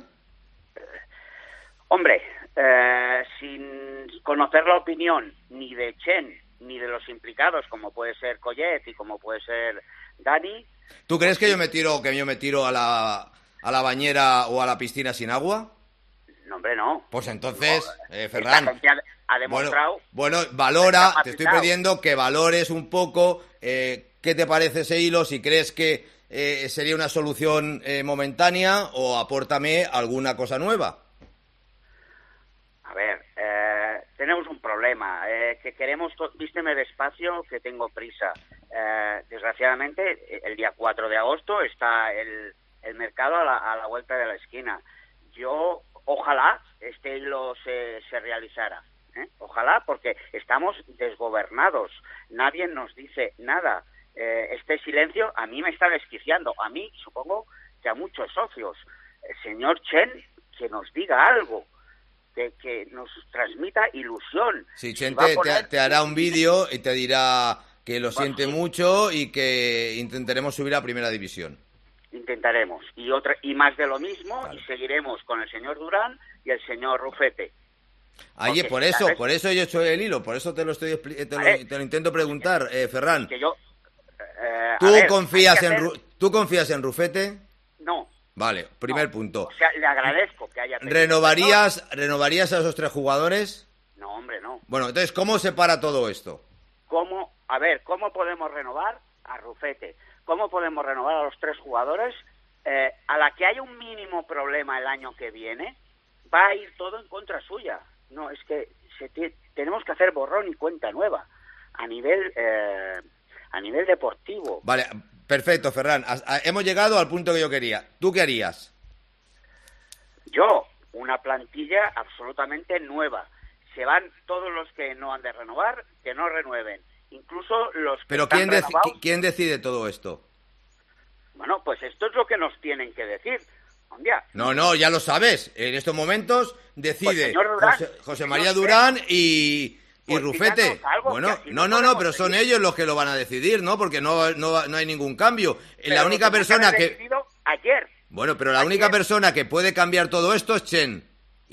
Hombre, eh, sin conocer la opinión ni de Chen ni de los implicados, como puede ser Collet y como puede ser Dani, ¿Tú crees que yo me tiro que yo me tiro a la, a la bañera o a la piscina sin agua? no, hombre, no. Pues entonces, No, eh, esta Ferran, gente ha, ha bueno, demostrado... bueno, valora, está te estoy capacitado. pidiendo que valores un poco eh, qué te parece ese hilo, si crees que eh, sería una solución eh, momentánea o apórtame alguna cosa nueva. A ver, eh, tenemos un problema, eh, que queremos... to- Vísteme despacio, que tengo prisa. Eh, desgraciadamente, el día cuatro de agosto está el, el mercado a la, a la vuelta de la esquina. Yo, ojalá este hilo se, se realizara. ¿eh? Ojalá, porque estamos desgobernados. Nadie nos dice nada. Eh, este silencio a mí me está desquiciando. A mí, supongo que a muchos socios. El señor Chen, que nos diga algo. Que, que nos transmita ilusión. Sí, Si Chen va a te, poner- te- te hará un vídeo y te dirá que lo Bueno, siente sí. mucho y que intentaremos subir a Primera División. Intentaremos. Y otra y más de lo mismo, Vale. y seguiremos con el señor Durán y el señor Rufete. Oye, Porque, por eso, ¿sabes? por eso yo he hecho el hilo, por eso te lo estoy expli- te lo, Vale. te lo intento preguntar, eh, Ferran. Que yo... eh, ¿Tú a ver, confías hay en que hacer- Ru- tú confías en Rufete? No. Vale, primer no. punto. O sea, le agradezco que haya... pedido ¿Renovarías renovarías a esos tres jugadores? perdón. No, hombre, no. Bueno, entonces, ¿cómo se para todo esto? ¿Cómo, a ver, ¿cómo podemos renovar a Rufete? ¿Cómo podemos renovar a los tres jugadores? Eh, a la que haya un mínimo problema el año que viene, va a ir todo en contra suya. No, es que se te- tenemos que hacer borrón y cuenta nueva a nivel eh, a nivel deportivo. Vale, perfecto, Ferran. Has- a- hemos llegado al punto que yo quería. ¿Tú qué harías? Yo, una plantilla absolutamente nueva. Se van todos los que no han de renovar, que no renueven. Incluso los que Pero están ¿quién, deci- renovados. ¿quién decide todo esto? Bueno, pues esto es lo que nos tienen que decir. Hombre, No, no, ya lo sabes. En estos momentos decide Pues, señor Durán, José, José señor María Chen, Durán y, y pues Rufete. díganos algo, Bueno, que así no, no no, no, podemos pero son seguir. ellos los que lo van a decidir, ¿no? Porque no, no, no hay ningún cambio. pero la lo única tenían persona haber que... decidido ayer. Bueno, pero la Ayer. única persona que puede cambiar todo esto es Chen.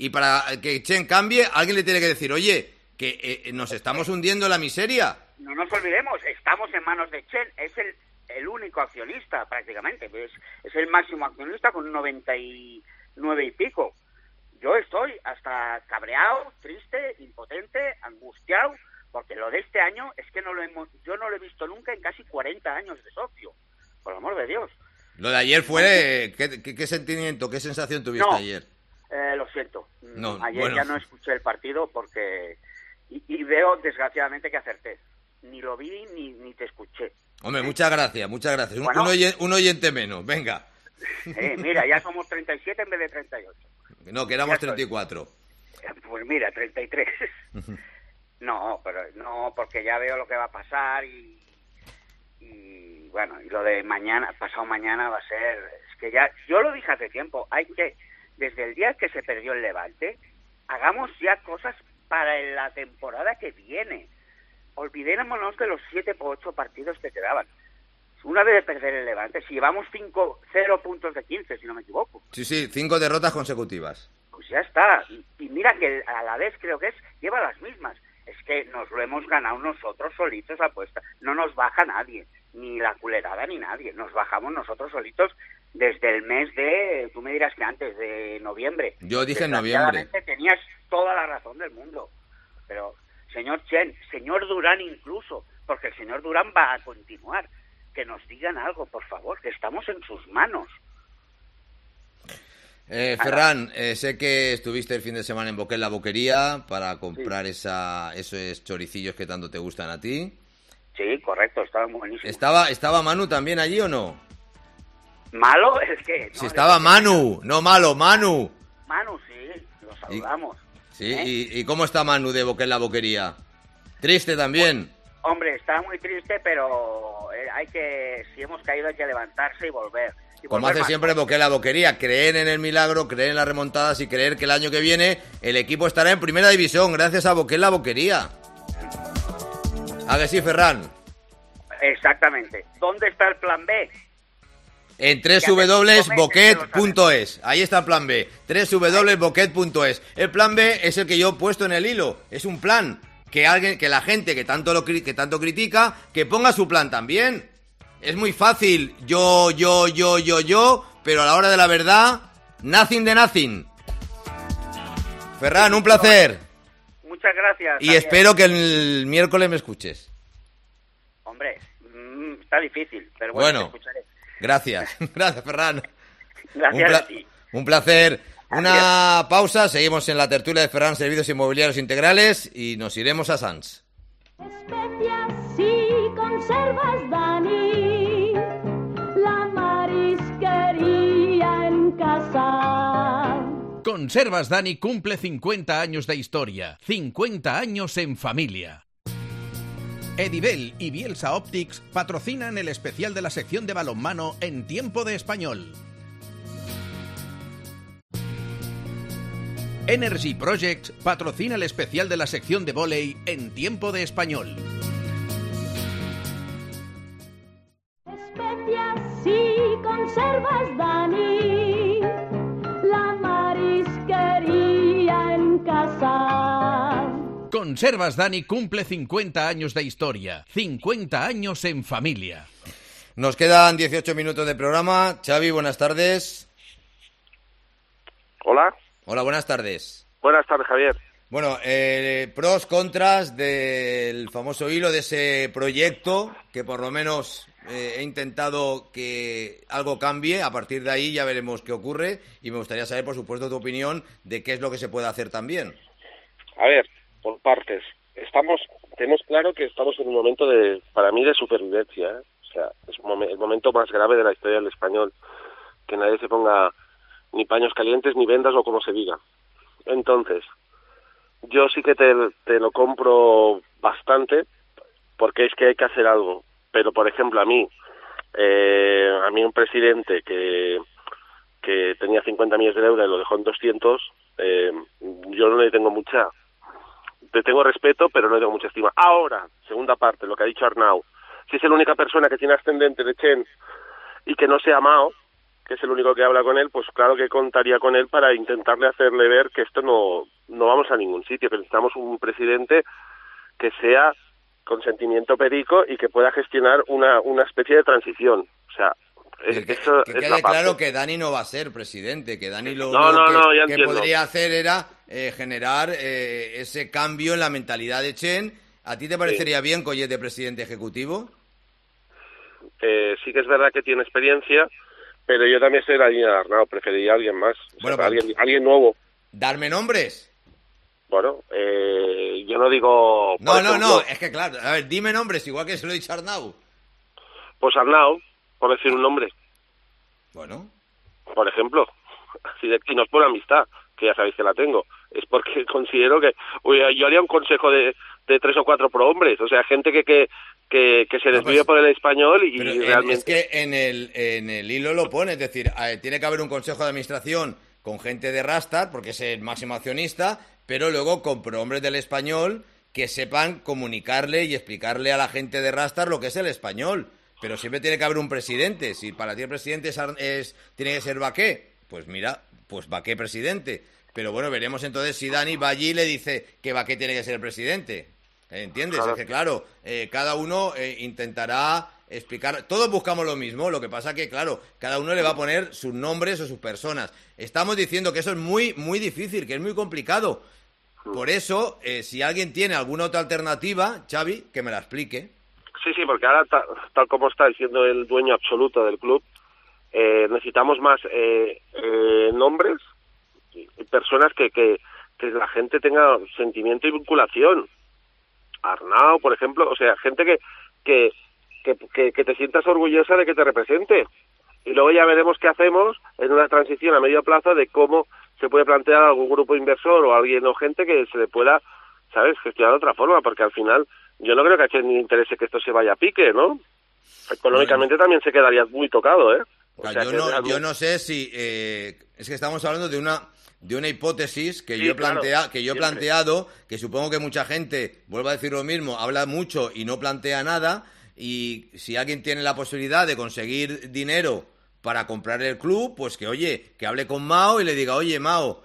y para que Chen cambie, alguien le tiene que decir, oye, que eh, nos estamos hundiendo en la miseria. No nos olvidemos, estamos en manos de Chen, es el, el único accionista prácticamente, es, es el máximo accionista con un noventa y nueve y pico. Yo estoy hasta cabreado, triste, impotente, angustiado, porque lo de este año es que no lo hemos, yo no lo he visto nunca en casi cuarenta años de socio, por el amor de Dios. Lo de ayer fue, ¿qué, qué, qué sentimiento, qué sensación tuviste no, ayer? Eh, lo siento, no, ayer bueno. ya no escuché el partido porque, y, y veo desgraciadamente que acerté, ni lo vi ni, ni te escuché. Hombre, muchas gracias, muchas gracias, un, bueno, un, oyente, un oyente menos, venga. Eh, mira, ya somos treinta y siete en vez de treinta y ocho. No, que éramos treinta y cuatro. Pues mira, treinta y tres. No, pero no, porque ya veo lo que va a pasar y, y bueno, y lo de mañana, pasado mañana va a ser, es que ya, yo lo dije hace tiempo, hay que, desde el día que se perdió el Levante, hagamos ya cosas para la temporada que viene. Olvidémonos de los siete o ocho partidos que quedaban. Una vez de perder el Levante, si llevamos cinco, cero puntos de quince, si no me equivoco. Sí, sí, cinco derrotas consecutivas. Pues ya está. Y, y mira que a la vez creo que es, lleva las mismas. Es que nos lo hemos ganado nosotros solitos la apuesta. No nos baja nadie, ni la culerada ni nadie. Nos bajamos nosotros solitos desde el mes de, tú me dirás que antes, de noviembre. Yo dije en noviembre. Tenías toda la razón del mundo. Pero, señor Chen, señor Durán incluso, porque el señor Durán va a continuar. Que nos digan algo, por favor, que estamos en sus manos. Eh, Ferran, eh, sé que estuviste el fin de semana en Boquet la Boquería para comprar sí. esa, esos choricillos que tanto te gustan a ti. Sí, correcto, estaban buenísimos. ¿Estaba, ¿Estaba Manu también allí o no? ¿Malo? Es que... No, si estaba Manu, no malo, Manu. Manu, sí, lo saludamos. ¿Y, sí, ¿eh? y, ¿y cómo está Manu de Boquet la Boquería? ¿Triste también? Pues, hombre, está muy triste, pero hay que, si hemos caído hay que levantarse y volver. Y Como volver hace más. siempre Boquet la Boquería, creer en el milagro, creer en las remontadas y creer que el año que viene el equipo estará en primera división gracias a Boquet la Boquería. ¿A que sí, Ferran? Exactamente. ¿Dónde está el plan B? En doble u doble u doble u punto boquet punto es. Ahí está el plan B. doble u doble u doble u punto boquet punto es. El plan B es el que yo he puesto en el hilo. Es un plan. Que alguien, que la gente que tanto lo que tanto critica, que ponga su plan también. Es muy fácil, yo, yo, yo, yo, yo, pero a la hora de la verdad, nothing de nothing. Ferran, un placer. Muchas gracias. Y espero que el miércoles me escuches. Hombre, mmm, está difícil, pero bueno, bueno te escucharé. Gracias, gracias Ferran. Gracias un a ti. Un placer. Una pausa, seguimos en la tertulia de Ferran Servicios Inmobiliarios Integrales y nos iremos a Sants. Especias y conservas, Dani, la marisquería en casa. Conservas Dani cumple cincuenta años de historia, cincuenta años en familia. Edibel y Bielsa Optics patrocinan el especial de la sección de balonmano en Tiempo de Español. Energy Projects patrocina el especial de la sección de vóley en Tiempo de Español. Especias y conservas, Dani, la marisquería en casa. Conservas Dani cumple cincuenta años de historia, cincuenta años en familia. Nos quedan dieciocho minutos de programa. Xavi, buenas tardes. Hola. Hola, buenas tardes. Buenas tardes, Javier. Bueno, eh, pros, contras del famoso hilo de ese proyecto, que por lo menos eh, he intentado que algo cambie. A partir de ahí ya veremos qué ocurre y me gustaría saber, por supuesto, tu opinión de qué es lo que se puede hacer también. A ver, por partes. Estamos, tenemos claro que estamos en un momento de, para mí, de supervivencia, ¿eh? O sea, es un momen- el momento más grave de la historia del español. Que nadie se ponga ni paños calientes, ni vendas, o como se diga. Entonces, yo sí que te, te lo compro bastante, porque es que hay que hacer algo. Pero, por ejemplo, a mí, eh, a mí un presidente que, que tenía cincuenta millones de euros y lo dejó en doscientos, eh, yo no le tengo mucha... Te tengo respeto, pero no le tengo mucha estima. Ahora, segunda parte, lo que ha dicho Arnau, si es la única persona que tiene ascendente de Chen y que no sea Mao, que es el único que habla con él, pues claro que contaría con él para intentarle hacerle ver que esto no, no vamos a ningún sitio, que necesitamos un presidente que sea con sentimiento perico y que pueda gestionar una, una especie de transición. O sea, es, que, eso que es quede la parte. claro que Dani no va a ser presidente, que Dani lo no, único no, que, no, ya que entiendo. podría hacer era eh, generar eh, ese cambio en la mentalidad de Chen. ¿A ti te parecería sí. bien Collet de presidente ejecutivo? Eh, sí que es verdad que tiene experiencia, pero yo también soy la línea de Arnau, preferiría a alguien más, o bueno, sea, pues, alguien, alguien nuevo. ¿Darme nombres? Bueno, eh, yo no digo... No, ejemplo, no, no, es que claro, a ver, dime nombres, igual que se lo he dicho a Arnau. Pues Arnau, por decir un nombre. Bueno. Por ejemplo, así de, y no es por amistad, que ya sabéis que la tengo, es porque considero que uy, yo haría un consejo de, de tres o cuatro prohombres, o sea, gente que que, que, que se desvíe no, pues, por el español y pero realmente... Es que en el, en el hilo lo pone, es decir, eh, tiene que haber un consejo de administración con gente de Rastar, porque es el máximo accionista, pero luego con prohombres del español que sepan comunicarle y explicarle a la gente de Rastar lo que es el español. Pero siempre tiene que haber un presidente. Si para ti el presidente es, es tiene que ser Baqué, pues mira, pues Baqué presidente. Pero bueno, veremos entonces si Dani va allí y le dice que Baqué tiene que ser el presidente. ¿Entiendes? Claro. Es que claro, eh, cada uno eh, intentará explicar. Todos buscamos lo mismo, lo que pasa que claro, cada uno le va a poner sus nombres o sus personas. Estamos diciendo que eso es muy, muy difícil, que es muy complicado. Por eso, eh, si alguien tiene alguna otra alternativa, Xavi, que me la explique. Sí, sí, porque ahora, ta, tal como está siendo el dueño absoluto del club, eh, necesitamos más eh, eh, nombres y personas que, que, que la gente tenga sentimiento y vinculación. Arnau, por ejemplo, o sea, gente que, que, que, que, que te sientas orgullosa de que te represente. Y luego ya veremos qué hacemos en una transición a medio plazo de cómo se puede plantear algún grupo inversor o alguien o gente que se le pueda, ¿sabes?, gestionar de otra forma, porque al final yo no creo que a quien le interese que esto se vaya a pique, ¿no? Económicamente bueno, también se quedaría muy tocado, ¿eh? O sea, yo, que no, realmente... yo no sé si... Eh, es que estamos hablando de una de una hipótesis que sí, yo, plantea, claro, que yo he siempre. planteado, que supongo que mucha gente, vuelvo a decir lo mismo, habla mucho y no plantea nada, y si alguien tiene la posibilidad de conseguir dinero para comprar el club, pues que, oye, que hable con Mao y le diga, oye, Mao,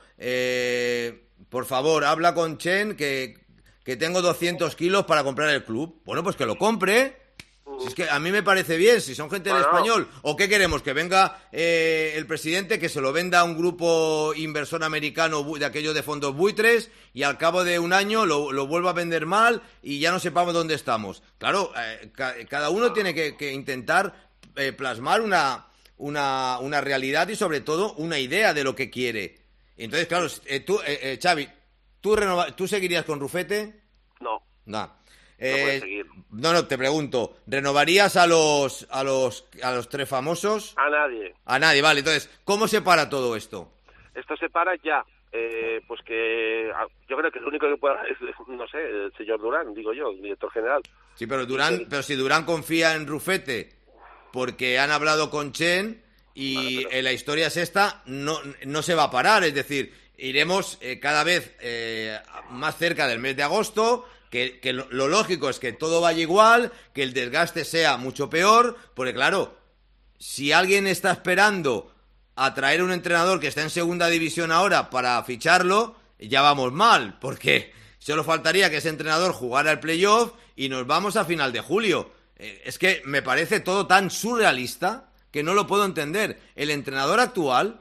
eh, por favor, habla con Chen que... que tengo doscientos kilos para comprar el club. Bueno, pues que lo compre. Si es que a mí me parece bien, si son gente del bueno. español. ¿O qué queremos? Que venga eh, el presidente, que se lo venda a un grupo inversor americano de aquellos de fondos buitres y al cabo de un año lo, lo vuelva a vender mal y ya no sepamos dónde estamos. Claro, eh, ca cada uno tiene que, que intentar eh, plasmar una, una, una realidad y sobre todo una idea de lo que quiere. Entonces, claro, eh, tú, eh, eh, Xavi, ¿tú, renova ¿tú seguirías con Rufete? No. No. Eh, no, no, te pregunto, ¿renovarías a los a los a los tres famosos? A nadie. A nadie, vale. Entonces, ¿cómo se para todo esto? Esto se para ya. Eh, pues que yo creo que el único que pueda es, no sé, el señor Durán, digo yo, el director general. Sí, pero Durán, sí. pero si Durán confía en Rufete porque han hablado con Chen y vale, pero... la historia es esta, no no se va a parar, es decir, iremos eh, cada vez eh, más cerca del mes de agosto. Que, que lo, lo lógico es que todo vaya igual, que el desgaste sea mucho peor, porque claro, si alguien está esperando a traer un entrenador que está en segunda división ahora para ficharlo, ya vamos mal, porque solo faltaría que ese entrenador jugara el playoff y nos vamos a final de julio. Eh, es que me parece todo tan surrealista que no lo puedo entender. El entrenador actual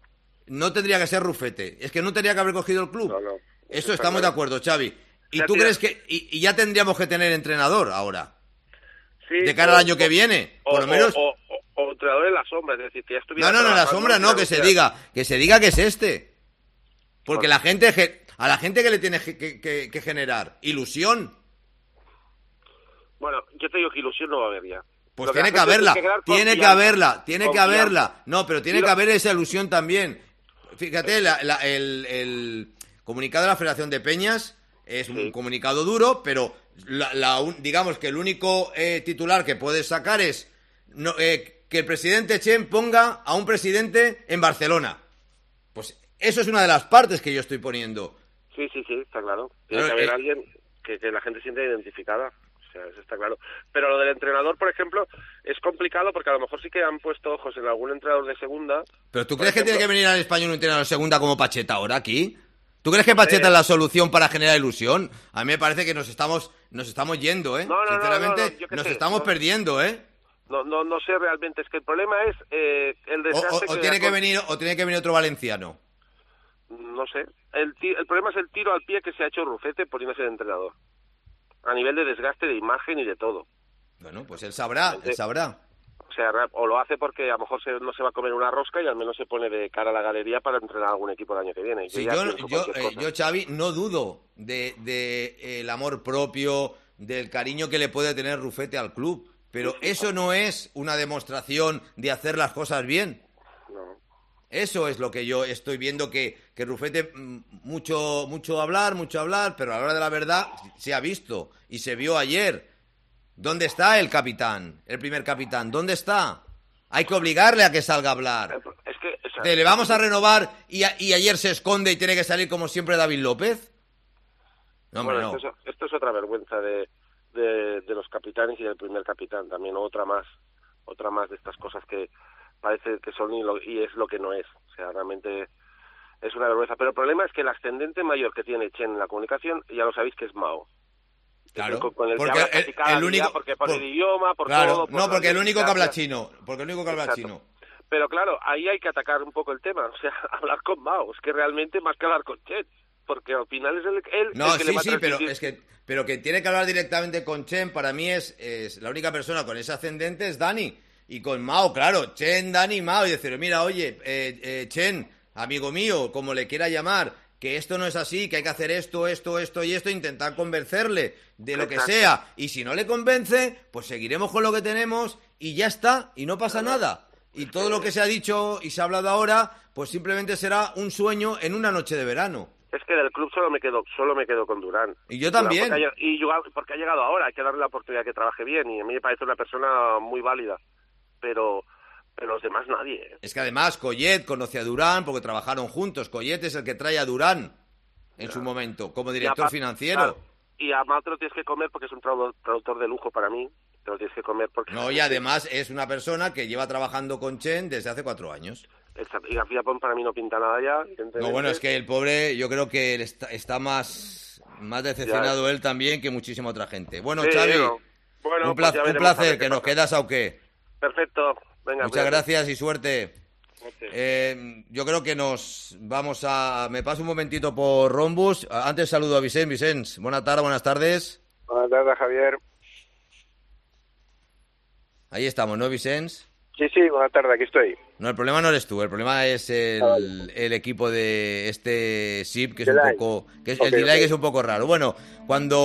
no tendría que ser Rufete, es que no tendría que haber cogido el club. No, no. Eso estamos de acuerdo, Xavi. ¿Y tú crees que y, y ya tendríamos que tener entrenador ahora? Sí, de cara o, al año que viene, o, por lo menos. O, o, o entrenador en la sombra, es decir, que ya estuviera. No, no, no, en la sombra no, que se diga, que se diga que es este. Porque la gente, a la gente que le tiene que, que, que generar ilusión. Bueno, yo te digo que ilusión no va a haber ya. Pues tiene que haberla, tiene que haberla, tiene que haberla. No, pero tiene que haber esa ilusión también. Fíjate, la, la, el, el comunicado de la Federación de Peñas. Es un sí. comunicado duro, pero la, la, digamos que el único eh, titular que puedes sacar es no, eh, que el presidente Chen ponga a un presidente en Barcelona. Pues eso es una de las partes que yo estoy poniendo. Sí, sí, sí, está claro. Tiene pero, que haber eh, alguien que, que la gente sienta identificada. sea, eso está claro. Pero lo del entrenador, por ejemplo, es complicado porque a lo mejor sí que han puesto ojos en algún entrenador de segunda. ¿Pero tú Por crees que ejemplo, tiene que venir al Español un entrenador de segunda como Pacheta ahora aquí? ¿Tú crees que Pacheta es la solución para generar ilusión? A mí me parece que nos estamos nos estamos yendo, ¿eh? No, no, no, Sinceramente, no, no, yo qué nos sé, estamos no. perdiendo, ¿eh? No, no, no sé realmente. Es que el problema es eh, el O, desgaste o- o que tiene ha que con- venir o tiene que venir otro valenciano. No sé. El, ti- el problema es el tiro al pie que se ha hecho Rufete poniéndose de entrenador. A nivel de desgaste de imagen y de todo. Bueno, pues él sabrá, él sabrá. O sea, ra- o lo hace porque a lo mejor se- no se va a comer una rosca y al menos se pone de cara a la galería para entrenar a algún equipo el año que viene. Sí, ya yo, pienso yo, cualquier eh, cosa. yo, Xavi, no dudo de, de eh, el amor propio, del cariño que le puede tener Rufete al club, pero eso no es una demostración de hacer las cosas bien. No. Eso es lo que yo estoy viendo, que, que Rufete, mm, mucho, mucho hablar, mucho hablar, pero a la hora de la verdad se ha visto y se vio ayer. ¿Dónde está el capitán, el primer capitán? ¿Dónde está? Hay que obligarle a que salga a hablar. Es que, o sea, ¿Te le vamos a renovar y, a- y ayer se esconde y tiene que salir como siempre David López? No, hombre, bueno, no. Esto, es, esto es otra vergüenza de, de, de los capitanes y del primer capitán también, otra más, otra más de estas cosas que parece que son y, lo, y es lo que no es. O sea, realmente es una vergüenza. Pero el problema es que el ascendente mayor que tiene Chen en la comunicación, ya lo sabéis que es Mao. Claro, Con, con el porque que habla el- casi cada el día, único- porque por, por- el idioma, por Claro, todo. por no, la porque el único que habla idiosincrasia. chino. Porque el único que habla Exacto. chino. Pero claro, ahí hay que atacar un poco el tema, o sea, hablar con Mao, es que realmente más que hablar con Chen, porque al final es el, él No, el que sí, le va a sí, pero transmitir. es que pero que tiene que hablar directamente con Chen, para mí es, es la única persona con ese ascendente es Dani. Y con Mao, claro, Chen, Dani, Mao, y decir, mira, oye, eh, eh, Chen, amigo mío, como le quiera llamar, que esto no es así, que hay que hacer esto, esto, esto y esto, intentar convencerle de lo que Exacto. sea. Y si no le convence, pues seguiremos con lo que tenemos y ya está, y no pasa nada. Y todo lo que se ha dicho y se ha hablado ahora, pues simplemente será un sueño en una noche de verano. Es que del club solo me quedo solo me quedo con Durán. Y yo Durán también. porque ha lleg- y yo- porque ha llegado ahora, hay que darle la oportunidad que trabaje bien, y a mí me parece una persona muy válida. Pero, pero los demás nadie. ¿eh? Es que además Collet conoce a Durán porque trabajaron juntos. Collet es el que trae a Durán en su momento como director Y a- financiero. claro, y a Mao te lo tienes que comer porque es un tradu- traductor de lujo para mí. Te lo tienes que comer porque... No, y además es una persona que lleva trabajando con Chen desde hace cuatro años. Exacto. Y García Pons para mí no pinta nada ya, evidentemente. No, bueno, es que el pobre, yo creo que él está, está más, más decepcionado él también que muchísima otra gente. Bueno, Sí, Xavi, no. Bueno, un, pues pla- ya un veremos a ver placer, qué que nos pasa. quedas a qué. Perfecto. Venga, Muchas cuídate. gracias y suerte. Ok. Eh, yo creo que nos vamos a... Me paso un momentito por Rombus. Antes saludo a Vicente. Vicente, buena tarde, buenas tardes. Buenas tardes, Javier. Ahí estamos, ¿no, Vicente? Sí, sí, buenas tardes, aquí estoy. No, el problema no eres tú, el problema es el, el equipo de este S I P, que es un Delay. poco... Que es, Ok, el delay ok. que es un poco raro. Bueno, cuando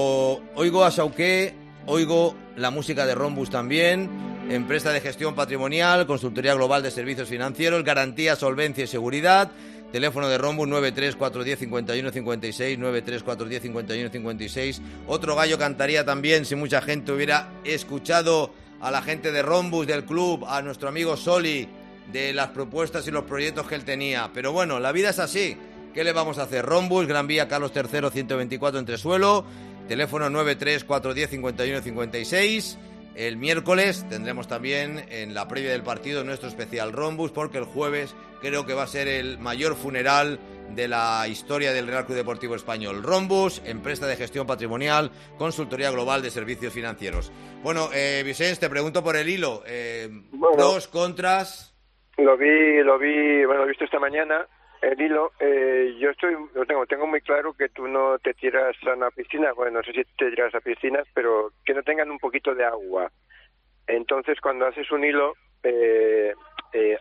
oigo a Sauqué, oigo la música de Rombus también, empresa de gestión patrimonial, consultoría global de servicios financieros, garantía, solvencia y seguridad. Teléfono de Rombus nueve tres cuatro uno cero cinco uno cinco seis, nueve tres cuatro uno cero cinco uno cinco seis. Otro gallo cantaría también si mucha gente hubiera escuchado a la gente de Rombus, del club, a nuestro amigo Soli, de las propuestas y los proyectos que él tenía. Pero bueno, la vida es así. ¿Qué le vamos a hacer? Rombus, Gran Vía Carlos tercero, ciento veinticuatro Entresuelo, teléfono nueve tres cuatro uno cero cinco uno cinco seis. El miércoles tendremos también en la previa del partido nuestro especial Rombus, porque el jueves creo que va a ser el mayor funeral de la historia del Real Club Deportivo Español. Rombus, empresa de gestión patrimonial, consultoría global de servicios financieros. Bueno, eh, Vicente, te pregunto por el hilo. Eh, Bueno. pros, contras... Lo vi, lo vi, bueno, lo he visto esta mañana, el hilo. Eh, yo estoy, lo tengo, tengo muy claro que tú no te tiras a una piscina, bueno, no sé si te tiras a piscinas, pero que no tengan un poquito de agua. Entonces, cuando haces un hilo, eh, eh,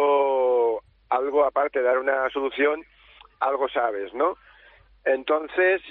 algo, algo aparte de dar una solución, algo sabes, ¿no? Entonces,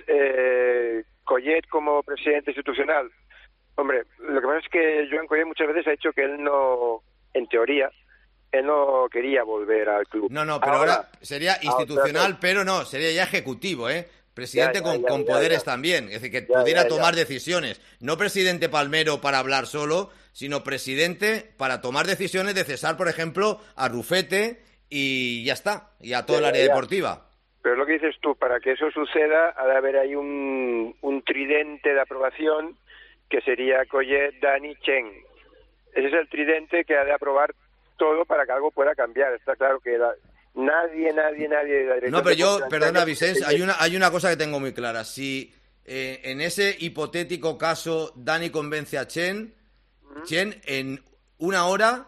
eh, Collet como presidente institucional, hombre, lo que pasa es que Joan Collet muchas veces ha dicho que él no, en teoría, él no quería volver al club. No, no, pero ahora, sería institucional, ahora- pero no, sería ya ejecutivo, ¿eh? Presidente Ya, ya, con, ya, con ya, poderes ya. también, es decir, que Ya, pudiera ya, ya. tomar decisiones. No presidente palmero para hablar solo, sino presidente para tomar decisiones de cesar, por ejemplo, a Rufete y ya está, y a todo Ya, el área ya, ya. deportiva. Pero lo que dices tú, para que eso suceda, ha de haber ahí un, un tridente de aprobación que sería Collet, Dani, Chen. Ese es el tridente que ha de aprobar todo para que algo pueda cambiar. Está claro que la, nadie, nadie, nadie... De la dirección no, pero yo, de perdona, Vicens, hay una, hay una cosa que tengo muy clara. Si eh, en ese hipotético caso Dani convence a Chen, uh-huh. Chen en una hora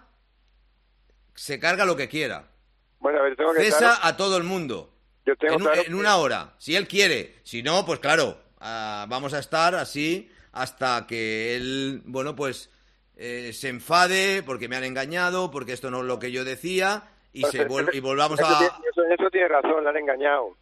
se carga lo que quiera. Bueno, a ver, tengo que Cesa claro, a todo el mundo. Yo tengo en, claro en una hora, si él quiere. Si no, pues claro, uh, vamos a estar así hasta que él, bueno, pues eh, se enfade porque me han engañado, porque esto no es lo que yo decía y, pues, se vol y volvamos eso a... Tiene, eso, eso tiene razón, la han engañado.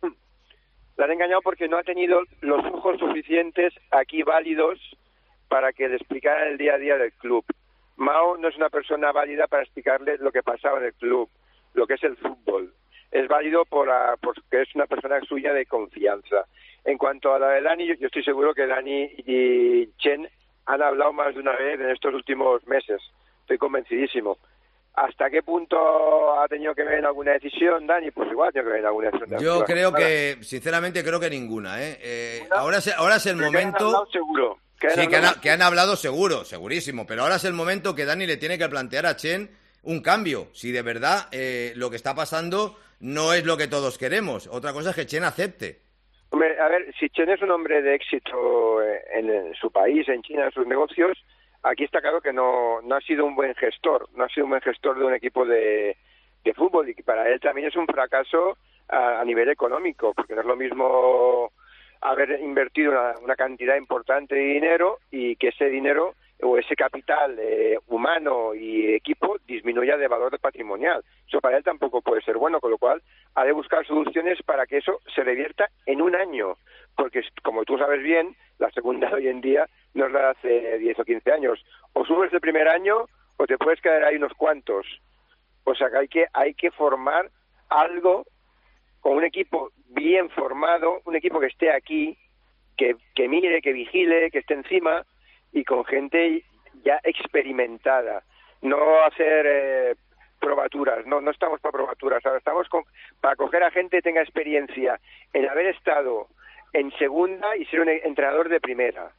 La han engañado porque no ha tenido los ojos suficientes aquí válidos para que le explicara el día a día del club. Mao no es una persona válida para explicarle lo que pasaba en el club, lo que es el fútbol. Es válido por, a, porque es una persona suya de confianza. En cuanto a la de Dani, yo, yo estoy seguro que Dani y Chen han hablado más de una vez en estos últimos meses. Estoy convencidísimo. ¿Hasta qué punto ha tenido que ver en alguna decisión, Dani? Pues igual tiene que ver en alguna decisión. Yo creo que, sinceramente, creo que ninguna. ¿eh? Eh, ahora, es, ahora es el momento... Que han seguro. Que sí, que han, que han hablado seguro, segurísimo. Pero ahora es el momento que Dani le tiene que plantear a Chen un cambio. Si de verdad eh, lo que está pasando no es lo que todos queremos. Otra cosa es que Chen acepte. Hombre, a ver, si Chen es un hombre de éxito en, en su país, en China, en sus negocios, aquí está claro que no, no ha sido un buen gestor, no ha sido un buen gestor de un equipo de, de fútbol, y que para él también es un fracaso a, a nivel económico, porque no es lo mismo haber invertido una, una cantidad importante de dinero y que ese dinero o ese capital eh, humano y equipo disminuya de valor patrimonial. Eso para él tampoco puede ser bueno, con lo cual ha de buscar soluciones para que eso se revierta en un año, porque como tú sabes bien, la segunda de hoy en día no es la de hace diez o quince años. O subes el primer año o te puedes quedar ahí unos cuantos. O sea que hay que, hay que formar algo con un equipo bien formado, un equipo que esté aquí, que, que mire, que vigile, que esté encima, y con gente ya experimentada. No hacer eh, probaturas, no no estamos para probaturas, ahora estamos con, para coger a gente que tenga experiencia en haber estado en segunda y ser un entrenador de primera.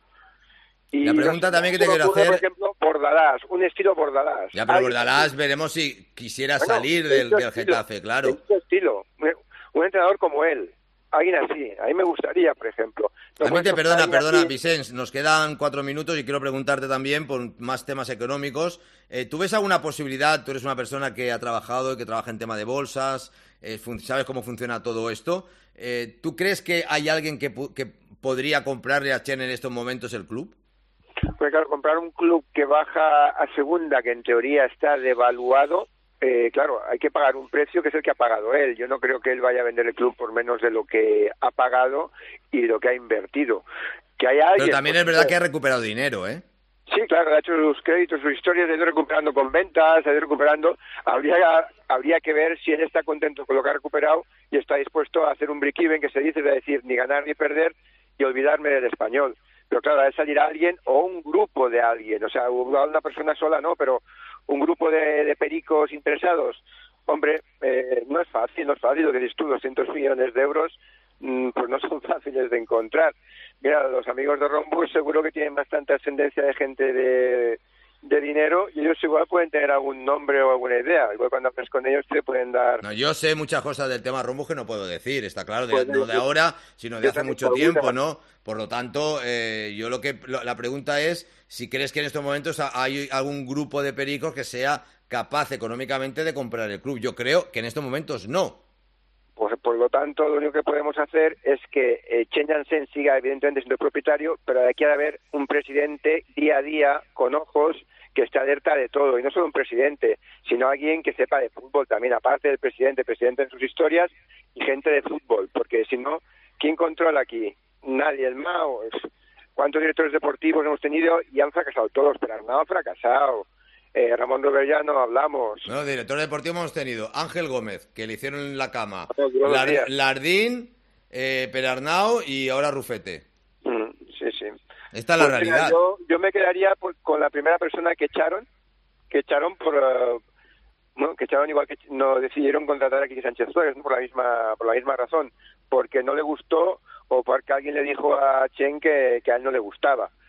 Y la pregunta los, también que te quiero ocurre, hacer... por ejemplo, Bordalás, un estilo Bordalás. Ya, pero Hay, Bordalás veremos si quisiera bueno, salir del, del estilo, Getafe, claro. Este estilo, un, un entrenador como él, alguien así, a mí me gustaría, por ejemplo. No a mí te perdona, perdona, así. Vicens, nos quedan cuatro minutos y quiero preguntarte también por más temas económicos. Eh, ¿Tú ves alguna posibilidad? Tú eres una persona que ha trabajado y que trabaja en tema de bolsas, eh, sabes cómo funciona todo esto. Eh, ¿Tú crees que hay alguien que, que podría comprarle a Chen en estos momentos el club? Pues claro, comprar un club que baja a segunda, que en teoría está devaluado, eh, claro, hay que pagar un precio que es el que ha pagado él. Yo no creo que él vaya a vender el club por menos de lo que ha pagado y lo que ha invertido. Que haya alguien, pero también pues, es verdad que ha recuperado dinero, ¿eh? Sí, claro, ha hecho sus créditos, sus historias, ha ido recuperando con ventas, ha ido recuperando. Habría, habría que ver si él está contento con lo que ha recuperado y está dispuesto a hacer un break-even, que se dice, de decir, ni ganar ni perder y olvidarme del Español. Pero claro, debe salir alguien o un grupo de alguien, o sea, una persona sola no, pero un grupo de, de pericos interesados. Hombre, eh, no es fácil, no es fácil, lo que dices tú, doscientos millones de euros, mmm, pues no son fáciles de encontrar. Mira, los amigos de Rombus seguro que tienen bastante ascendencia de gente de, de dinero y ellos igual pueden tener algún nombre o alguna idea. Igual cuando hables con ellos te pueden dar... No, yo sé muchas cosas del tema Rombus que no puedo decir, está claro, de, pues, no de ahora, sino de hace mucho tiempo, ¿no? Por lo tanto, eh, yo lo que lo, la pregunta es si crees que en estos momentos hay algún grupo de pericos que sea capaz económicamente de comprar el club. Yo creo que en estos momentos no. Pues por lo tanto, lo único que podemos hacer es que eh, Chen Yansen siga evidentemente siendo propietario, pero de aquí ha de haber un presidente día a día con ojos que esté alerta de todo, y no solo un presidente, sino alguien que sepa de fútbol también, aparte del presidente, presidente en sus historias y gente de fútbol, porque si no, ¿quién controla aquí? Nadie, el Mao. ¿Cuántos directores deportivos hemos tenido y han fracasado todos? Pero Arnau ha fracasado. Eh, Ramón Robellano, hablamos. No, director deportivo hemos tenido Ángel Gómez, que le hicieron en la cama, no, Lar Lardín, eh, Perarnau y ahora Rufete. Mm, sí, sí. Esta es la pues realidad. Mira, yo, yo me quedaría pues, con la primera persona que echaron, que echaron por... Uh, bueno, que echaron igual que no decidieron contratar a Quique Sánchez Flores, ¿no? por la misma por la misma razón, porque no le gustó o porque alguien le dijo a Chen que, que a él no le gustaba.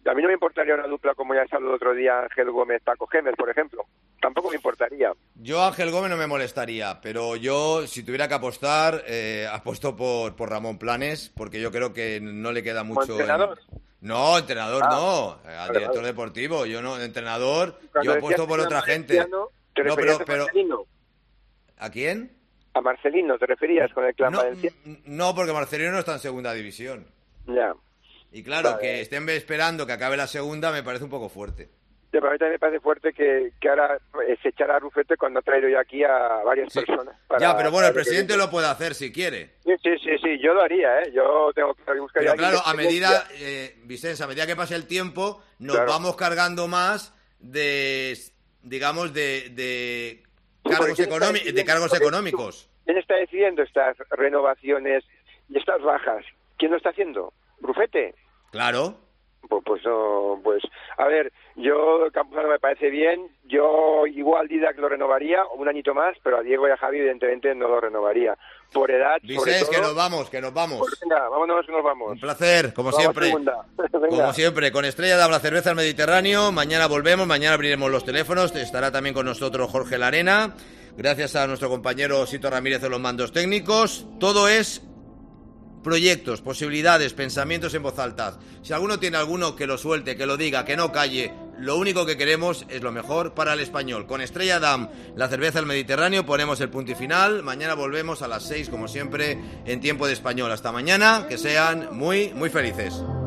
A mí no me importaría una dupla como ya se habló el otro día, Ángel Gómez-Paco Gémez, por ejemplo. Tampoco me importaría. Yo Ángel Gómez no me molestaría, pero yo, si tuviera que apostar, eh, apuesto por, por Ramón Planes, porque yo creo que no le queda mucho... ¿Entrenador? En... No, entrenador ah, no, al vale, director vale. deportivo. Yo no, entrenador, Cuando yo apuesto por otra gente. ¿Te no, referías pero, a Marcelino? ¿A quién? A Marcelino, ¿te referías con el clan No, valenciano? no, porque Marcelino no está en segunda división. Ya. Y claro, Vale. que estén esperando que acabe la segunda me parece un poco fuerte. Sí, pero a mí también me parece fuerte que, que ahora eh, se echara a Rufete cuando ha traído yo aquí a varias Sí. personas. para- Ya, pero bueno, el para que- presidente lo puede hacer si quiere. Sí, sí, sí, sí, yo lo haría, ¿eh? Yo tengo que buscar Pero a alguien claro, de a medida, experiencia. eh, Vicens, a medida que pase el tiempo, nos Claro. vamos cargando más de, digamos, de, de Sí, cargos, porque ¿quién está económi- de decidiendo? cargos Porque económicos. ¿Quién está decidiendo estas renovaciones y estas bajas? ¿Quién lo está haciendo? ¿Rufete? Claro. Pues, pues no, pues, a ver, yo Campuzano me parece bien, yo igual Didac lo renovaría un añito más, pero a Diego y a Javi evidentemente no lo renovaría. Por edad, sobre Vicens, todo... que nos vamos, que nos vamos. Pues venga, vámonos que nos vamos. Un placer, como Vamos a siempre. segunda. Venga. Como siempre, con Estrella Damm, la cerveza del Mediterráneo. Mañana volvemos, mañana abriremos los teléfonos. Estará también con nosotros Jorge Larena. Gracias a nuestro compañero Sito Ramírez en los mandos técnicos. Todo es proyectos, posibilidades, pensamientos en voz alta. Si alguno tiene alguno, que lo suelte, que lo diga, que no calle. Lo único que queremos es lo mejor para el español. Con Estrella Damm, la cerveza del Mediterráneo, ponemos el punto y final. Mañana volvemos a las seis, como siempre, en tiempo de español. Hasta mañana, que sean muy, muy felices.